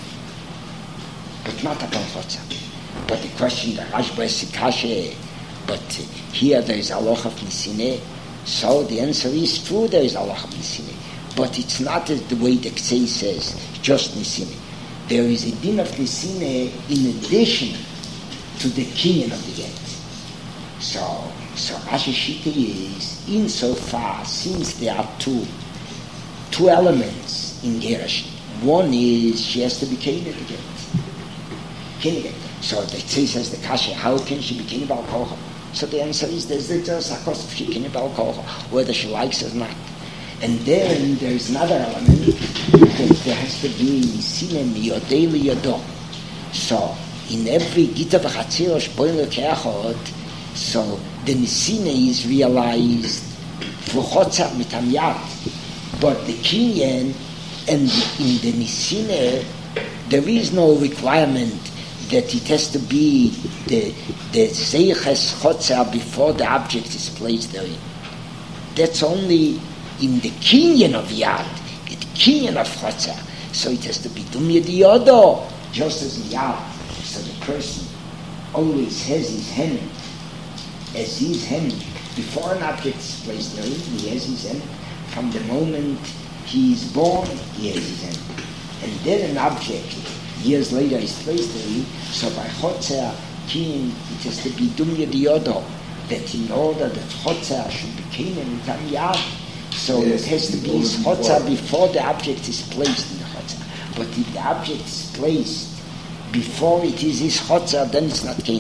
but not upon Chotzer. But the question, the Rashba is Sikashe, but here there is halacha of Nisine, so the answer is true, there is halacha of Nisine, but it's not as the way the Ktseis says, just Nisine. There is a din of Nisine in addition to the kinyan of the get. So, so Rashi Shita is, insofar, since there are two, two elements in Gerashin. One is she has to be kinyan to get. Kinyan. So the Ktseis says the Kasha, how can she be kinyan Bal Kocha? So the answer is there's the Sakos if she kinyan Bal Kocha, whether she likes it or not. And then there is another element that there has to be Nisinem Yodei Liyodo. So in every Gita v'Chatzir Shboin Lekeachot, so the Nisine is realized for Chotzer mitam yad, but the kinyan and in the Nisine there is no requirement that it has to be the the Seiches Chotzer before the object is placed therein. That's only in the kinyan of yad, the kinyan of Chotzer. So it has to be dum yediyodo, just as in yad. So the person always has his hand as his hand before an object is placed therein. He has his hand from the moment he is born. He has his hand, and then an object years later is placed therein. So by Chotzer kinyan, it has to be dum yediyodo, that in order that Chotzer should be kinyan mitam yad. So yes, it has to be Chotzer before the object is placed in the Chotzer. But if the object is placed before it is his Chotzer, then it's not Kene.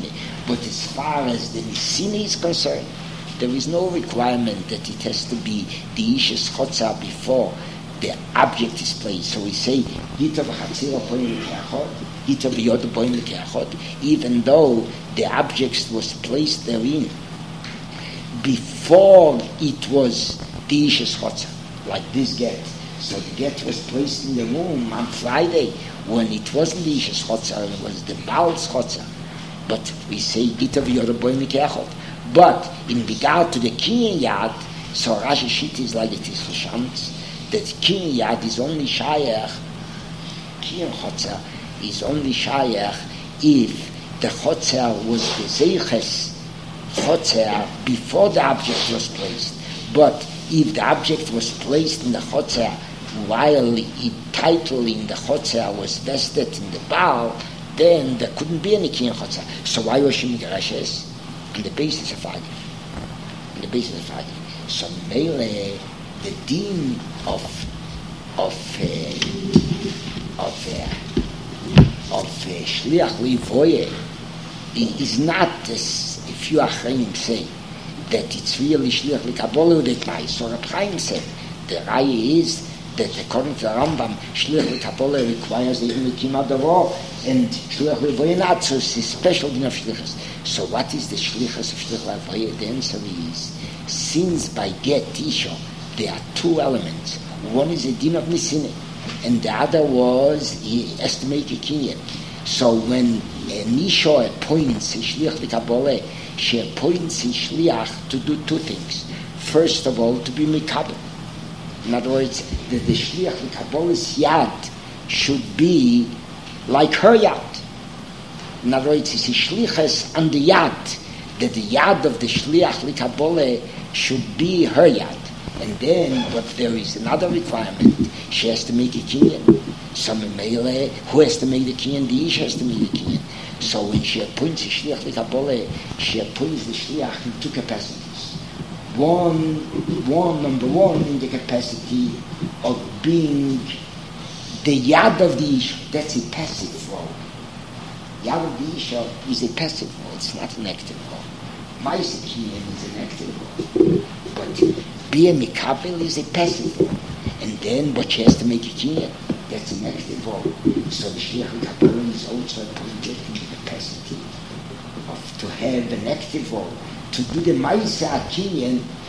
But as far as the Nisini is concerned, there is no requirement that it has to be the Ish's Chotza before the object is placed. So we say, Gita v'chatzira poin l'keachot, Gita v'yoda poin l'keachot, even though the object was placed therein before it was the Ish's Chotza, like this get. So the get was placed in the room on Friday when it wasn't the Ish's Chotza, it was the Baal's Chotza. But we say, Gita v'yoda poin l'keachot. But in regard to the Kinyan Yad, so Rashi Shit is like it is Chashantz, that Kinyan Yad is only Shayach, Kinyan Chotzer is only Shayach if the Chotzer was the Zeiches Chotzer before the object was placed. But if the object was placed in the Chotzer while the title in the Chotzer was vested in the Baal, then there couldn't be any Kinyan Chotzer. So why was she Migrashes? On the basis of Adi. On the basis of Adi. So Mele, the deen of of uh, of uh, of uh, Shliach Livoye is not as if you Achreim say that it's really Shliach Likabolu that my so Achreim said. The Raya is that according to the Rambam, Shliach Likabolu requires even the Kima Davo, and Shliach Livoye not, so it's a special din of Shlichus. So what is the Shlichus of Shliach Livoye? The answer is, since by get Isha, there are two elements. One is a din of Nisine, and the other was he has to make a kinyan. So when a Nisha appoints a Shliach Likabole, she appoints a Shliach to do two things. First of all, to be Mikabel. In other words, that the Shliach Likabole's Yad should be like her Yad. In other words, it's a Shlichus on the Yad, that the Yad of the Shliach Likabole should be her Yad. And then, but there is another requirement. She has to make a kinyan. Some Mele, who has to make the kinyan? The Ish has to make the kinyan. So when she appoints a Shliach Likabole, she appoints the Shliach in two capacities. One, one, number one, in the capacity of being the Yad of the Ish. That's a passive role. Yad of the Isha is a passive role. It's not an active role. Ma'aseh kinyan is an active role. But being Mikabel is a passive role. And then, but she has to make a kinyan. That's an active role. So the Shliach Likabel is also appointed in the capacity of to have an active role, to do the Ma'aseh kinyan